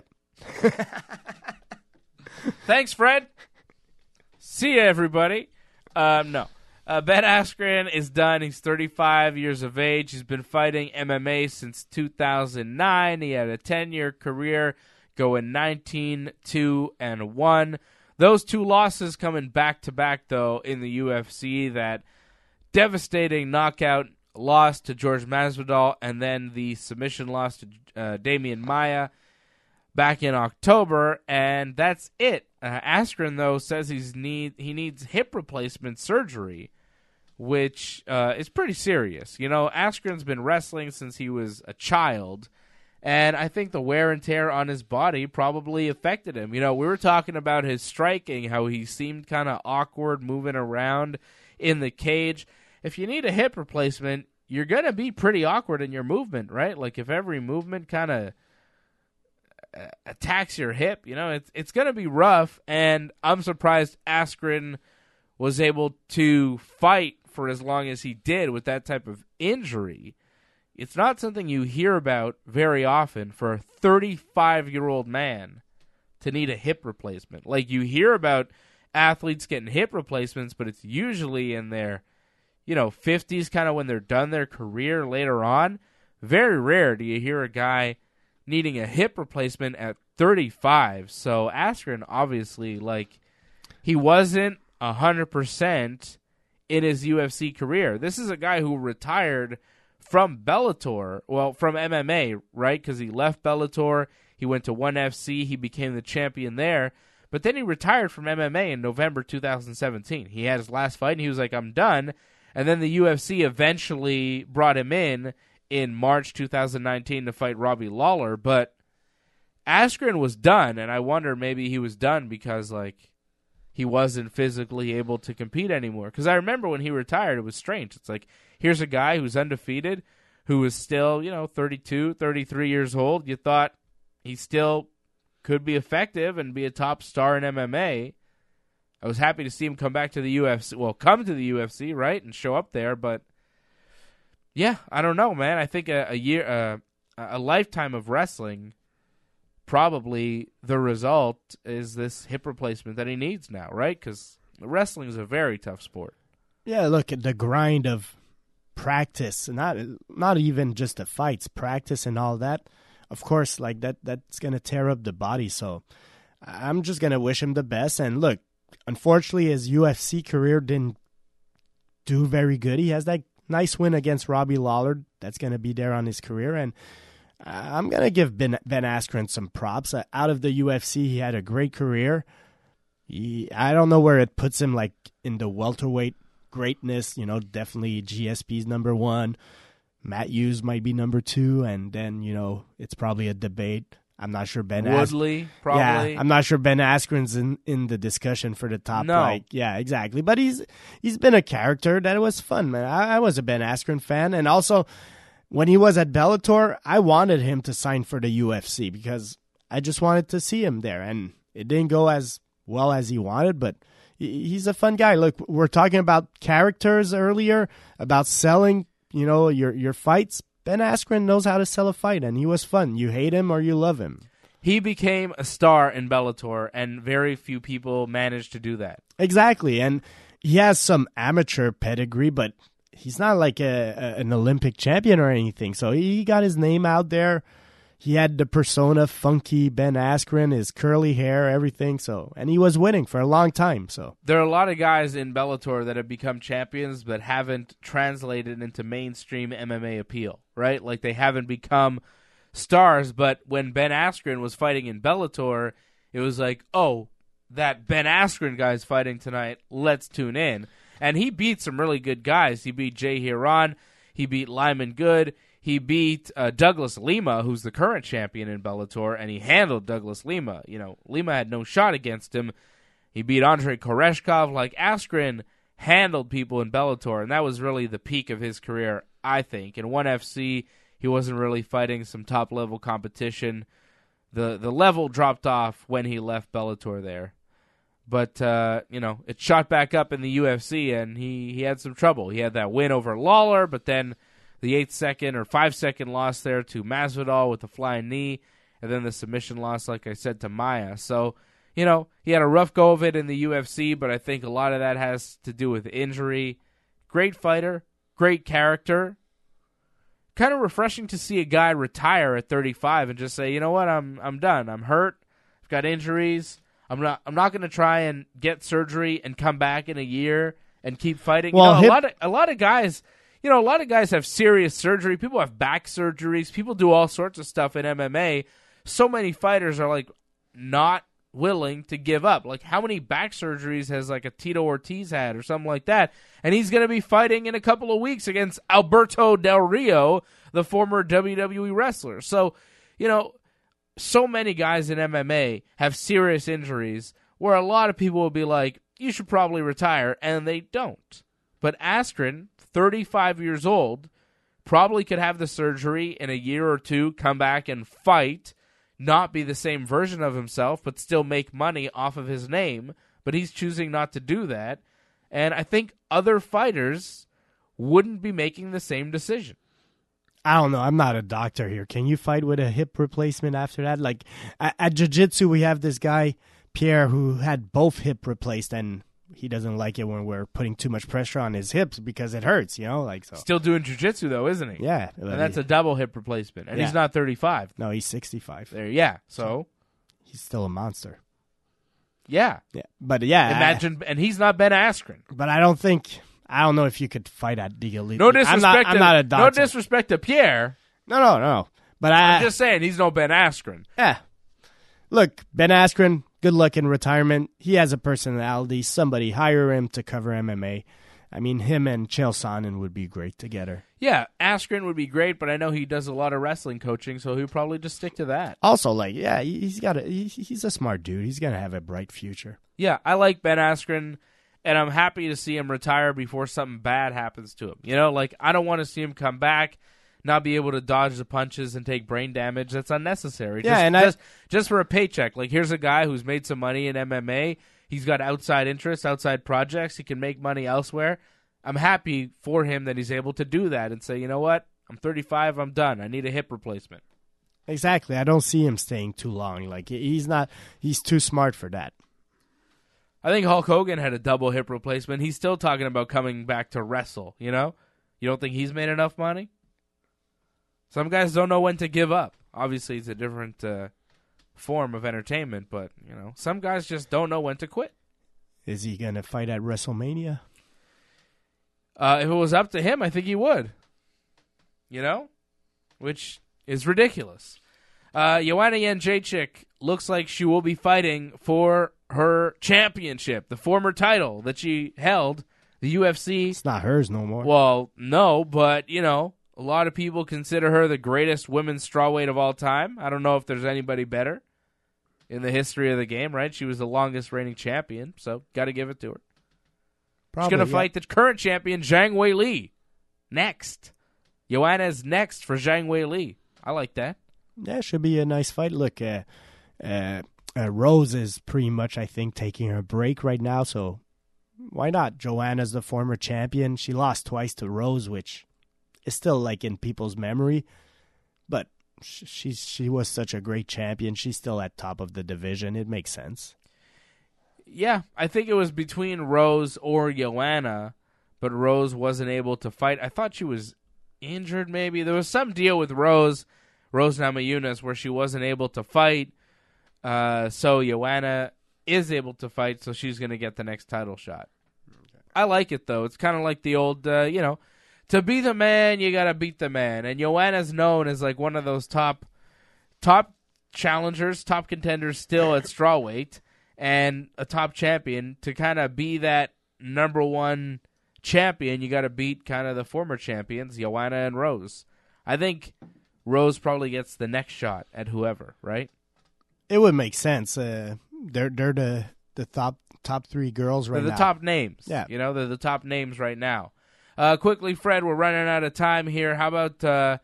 Thanks, Fred. See ya, everybody. No. Ben Askren is done. He's 35 years of age. He's been fighting MMA since 2009. He had a 10-year career going 19-2-1. Those 2 losses coming back-to-back, though, in the UFC. That devastating knockout loss to George Masvidal, and then the submission loss to Damian Maia back in October, and that's it. Askren, though, says he needs hip replacement surgery, which is pretty serious. Askren's been wrestling since he was a child, and I think the wear and tear on his body probably affected him. We were talking about his striking, how he seemed kind of awkward moving around in the cage. If you need a hip replacement, you're going to be pretty awkward in your movement, right? Like if every movement kind of attacks your hip, it's going to be rough. And I'm surprised Askren was able to fight for as long as he did with that type of injury. It's not something you hear about very often for a 35-year-old man to need a hip replacement. Like you hear about athletes getting hip replacements, but it's usually in their 50s, kind of when they're done their career later on. Very rare do you hear a guy needing a hip replacement at 35. So Askren, obviously, he wasn't 100% in his UFC career. This is a guy who retired from Bellator, from MMA, right? Because he left Bellator, he went to ONE FC, he became the champion there, but then he retired from MMA in November 2017. He had his last fight, and he was like, I'm done. And then the UFC eventually brought him in March 2019 to fight Robbie Lawler, but Askren was done, and I wonder maybe he was done because, he wasn't physically able to compete anymore. Because I remember when he retired, it was strange. It's like, here's a guy who's undefeated, who is still, 32, 33 years old. You thought he still could be effective and be a top star in MMA. I was happy to see him come back to the UFC. Well, come to the UFC, right, and show up there. But, yeah, I don't know, man. I think a lifetime of wrestling, probably the result is this hip replacement that he needs now, right? Because wrestling is a very tough sport. Yeah, look at the grind of practice, not even just the fights, practice and all that. Of course, that's going to tear up the body. So I'm just going to wish him the best. And look, unfortunately, his UFC career didn't do very good. He has that nice win against Robbie Lawler. That's going to be there on his career. And I'm going to give Ben Askren some props. Out of the UFC, he had a great career. I don't know where it puts him in the welterweight greatness. Definitely GSP's number 1. Matt Hughes might be number 2. And then, it's probably a debate. I'm not sure Woodley, probably. Yeah, I'm not sure Ben Askren's in the discussion for the top. No. Yeah, exactly. But he's been a character. That was fun, man. I was a Ben Askren fan. And also, when he was at Bellator, I wanted him to sign for the UFC because I just wanted to see him there. And it didn't go as well as he wanted, but he's a fun guy. Look, we're talking about characters earlier, about selling, your fights. Ben Askren knows how to sell a fight, and he was fun. You hate him or you love him. He became a star in Bellator, and very few people managed to do that. Exactly, and he has some amateur pedigree, but he's not like an Olympic champion or anything. So he got his name out there. He had the persona, funky Ben Askren, his curly hair, everything. So, and he was winning for a long time. So there are a lot of guys in Bellator that have become champions but haven't translated into mainstream MMA appeal, right? Like they haven't become stars. But when Ben Askren was fighting in Bellator, it was like, oh, that Ben Askren guy's fighting tonight. Let's tune in. And he beat some really good guys. He beat Jay Hiran. He beat Lyman Good. He beat Douglas Lima, who's the current champion in Bellator, and he handled Douglas Lima. Lima had no shot against him. He beat Andrei Koreshkov. Askren handled people in Bellator, and that was really the peak of his career, I think. In ONE FC, he wasn't really fighting some top-level competition. The level dropped off when he left Bellator there. But, it shot back up in the UFC, and he had some trouble. He had that win over Lawler, but then the 8-second or 5-second loss there to Masvidal with the flying knee, and then the submission loss, like I said, to Maia. So, he had a rough go of it in the UFC, but I think a lot of that has to do with injury. Great fighter, great character. Kind of refreshing to see a guy retire at 35 and just say, you know what, I'm done. I'm hurt. I've got injuries. I'm not going to try and get surgery and come back in a year and keep fighting. Well, a lot of guys. A lot of guys have serious surgery. People have back surgeries. People do all sorts of stuff in MMA. So many fighters are not willing to give up. How many back surgeries has a Tito Ortiz had or something like that? And he's going to be fighting in a couple of weeks against Alberto Del Rio, the former WWE wrestler. So, so many guys in MMA have serious injuries where a lot of people will be like, you should probably retire, and they don't. But Askren, 35 years old, probably could have the surgery in a year or two, come back and fight, not be the same version of himself, but still make money off of his name. But he's choosing not to do that. And I think other fighters wouldn't be making the same decision. I don't know. I'm not a doctor here. Can you fight with a hip replacement after that? Like at jiu-jitsu, we have this guy, Pierre, who had both hip replaced, and he doesn't like it when we're putting too much pressure on his hips because it hurts, like so. Still doing jiu-jitsu, though, isn't he? Yeah. And that's a double hip replacement. And he's not 35. No, he's 65. There, yeah. So he's still a monster. Yeah. But yeah. Imagine, and he's not Ben Askren. But I don't know if you could fight at the elite. No disrespect. I'm not a doctor. No disrespect to Pierre. No. But I'm just saying he's no Ben Askren. Yeah. Look, Ben Askren, good luck in retirement. He has a personality. Somebody hire him to cover MMA. I mean, him and Chael Sonnen would be great together. Yeah, Askren would be great, but I know he does a lot of wrestling coaching, so he'll probably just stick to that. Also, he's a smart dude. He's gonna have a bright future. Yeah, I like Ben Askren, and I'm happy to see him retire before something bad happens to him. I don't want to see him come back, not be able to dodge the punches and take brain damage. That's unnecessary. Just for a paycheck. Like, here's a guy who's made some money in MMA. He's got outside interests, outside projects. He can make money elsewhere. I'm happy for him that he's able to do that and say, you know what? I'm 35. I'm done. I need a hip replacement. Exactly. I don't see him staying too long. Like, he's too smart for that. I think Hulk Hogan had a double hip replacement. He's still talking about coming back to wrestle, You don't think he's made enough money? Some guys don't know when to give up. Obviously, it's a different form of entertainment, but, some guys just don't know when to quit. Is he going to fight at WrestleMania? If it was up to him, I think he would. Which is ridiculous. Joanna Jędrzejczyk looks like she will be fighting for her championship, the former title that she held, the UFC. It's not hers no more. Well, no, but, a lot of people consider her the greatest women's strawweight of all time. I don't know if there's anybody better in the history of the game, right? She was the longest reigning champion, so got to give it to her. She's going to fight the current champion, Zhang Weili, next. Joanna's next for Zhang Weili. I like that. Yeah, should be a nice fight. Look, Rose is pretty much, I think, taking her break right now, so why not? Joanna's the former champion. She lost twice to Rose, which is still, in people's memory, but she was such a great champion. She's still at top of the division. It makes sense. Yeah, I think it was between Rose or Joanna, but Rose wasn't able to fight. I thought she was injured, maybe. There was some deal with Rose Namajunas, where she wasn't able to fight. So Joanna is able to fight, so she's going to get the next title shot. Okay. I like it, though. It's kind of like the old, to be the man, you got to beat the man. And Joanna's known as one of those top challengers, top contenders still at strawweight, and a top champion. To kind of be that number one champion, you got to beat kind of the former champions, Joanna and Rose. I think Rose probably gets the next shot at whoever, right? It would make sense. They're the top three girls right now. They're the top names. Yeah. They're the top names right now. Quickly, Fred, we're running out of time here. How about the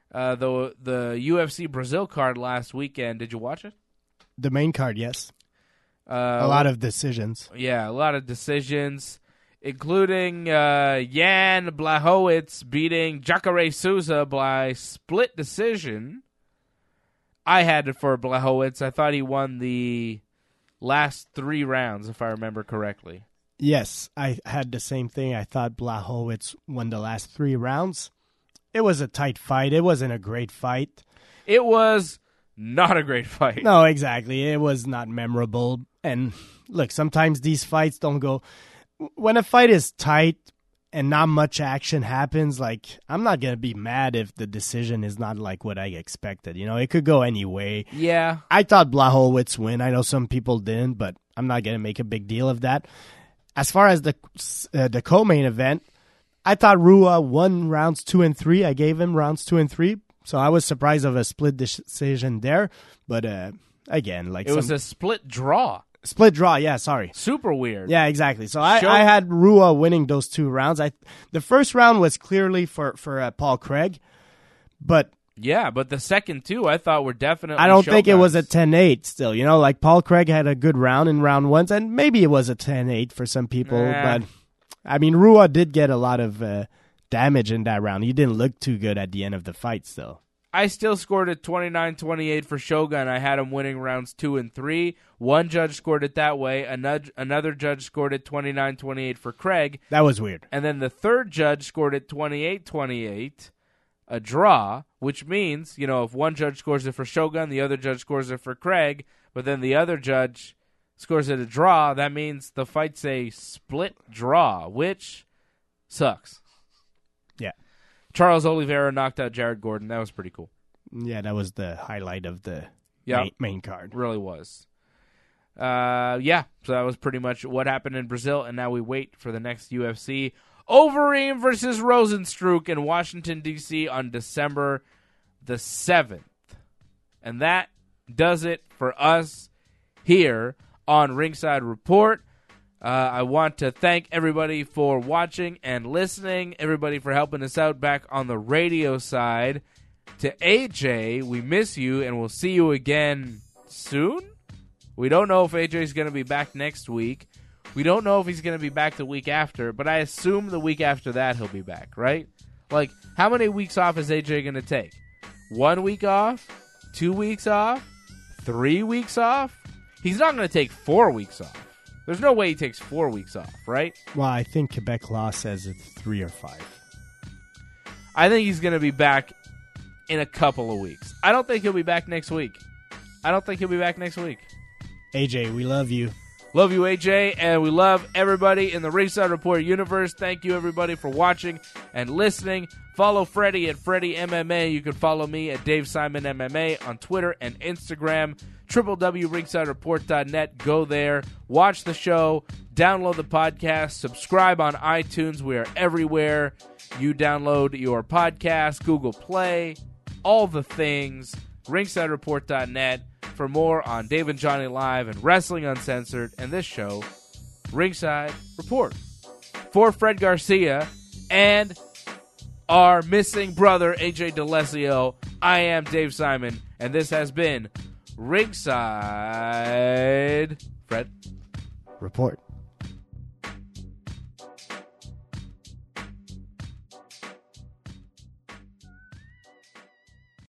UFC Brazil card last weekend? Did you watch it? The main card, yes. A lot of decisions. Yeah, a lot of decisions, including Jan Blachowicz beating Jacare Souza by split decision. I had it for Blachowicz. I thought he won the last 3 rounds, if I remember correctly. Yes, I had the same thing. I thought Blachowicz won the last 3 rounds. It was a tight fight. It wasn't a great fight. It was not a great fight. No, exactly. It was not memorable. And look, sometimes these fights don't go... When a fight is tight and not much action happens, I'm not going to be mad if the decision is not what I expected. It could go any way. Yeah. I thought Blachowicz win. I know some people didn't, but I'm not going to make a big deal of that. As far as the co-main event, I thought Rua won rounds 2 and 3. I gave him rounds 2 and 3, so I was surprised of a split decision there. But again, it was a split draw. Split draw, yeah, sorry. Super weird. Yeah, exactly. So I had Rua winning those 2 rounds. The first round was clearly for Paul Craig, but... Yeah, but the second 2 I thought were definitely I don't think it was a Shogun's. 10-8 still. You know, like Paul Craig had a good round in round 1, and maybe it was a 10-8 for some people, but... I mean, Rua did get a lot of damage in that round. He didn't look too good at the end of the fight still. I still scored it 29-28 for Shogun. I had him winning rounds 2 and 3. One judge scored it that way. Another judge scored it 29-28 for Craig. That was weird. And then the third judge scored it 28-28, a draw, which means, you know, if one judge scores it for Shogun, the other judge scores it for Craig, but then the other judge scores it a draw, that means the fight's a split draw, which sucks. Yeah. Charles Oliveira knocked out Jared Gordon. That was pretty cool. Yeah, that was the highlight of the main card. Really was. Yeah, so that was pretty much what happened in Brazil, and now we wait for the next UFC. Overeem versus Rosenstruck in Washington, D.C. on December the 7th. And that does it for us here on Ringside Report. I want to thank everybody for watching and listening, everybody for helping us out back on the radio side. To AJ, we miss you, and we'll see you again soon. We don't know if AJ's going to be back next week. We don't know if he's going to be back the week after, but I assume the week after that he'll be back, right? Like, how many weeks off is AJ going to take? 1 week off? 2 weeks off? 3 weeks off? He's not going to take 4 weeks off. There's no way he takes 4 weeks off, right? Well, I think Quebec law says it's 3 or 5. I think he's going to be back in a couple of weeks. I don't think he'll be back next week. AJ, we love you. Love you, AJ, and we love everybody in the Ringside Report universe. Thank you, everybody, for watching and listening. Follow Freddie at Freddie MMA. You can follow me at Dave Simon MMA on Twitter and Instagram. www.ringsidereport.net. Go there. Watch the show. Download the podcast. Subscribe on iTunes. We are everywhere. You download your podcast, Google Play, all the things. ringsidereport.net for more on Dave and Johnny Live and Wrestling Uncensored and this show, Ringside Report. For Fred Garcia and our missing brother, AJ DeLesio, I am Dave Simon, and this has been Ringside Fred Report.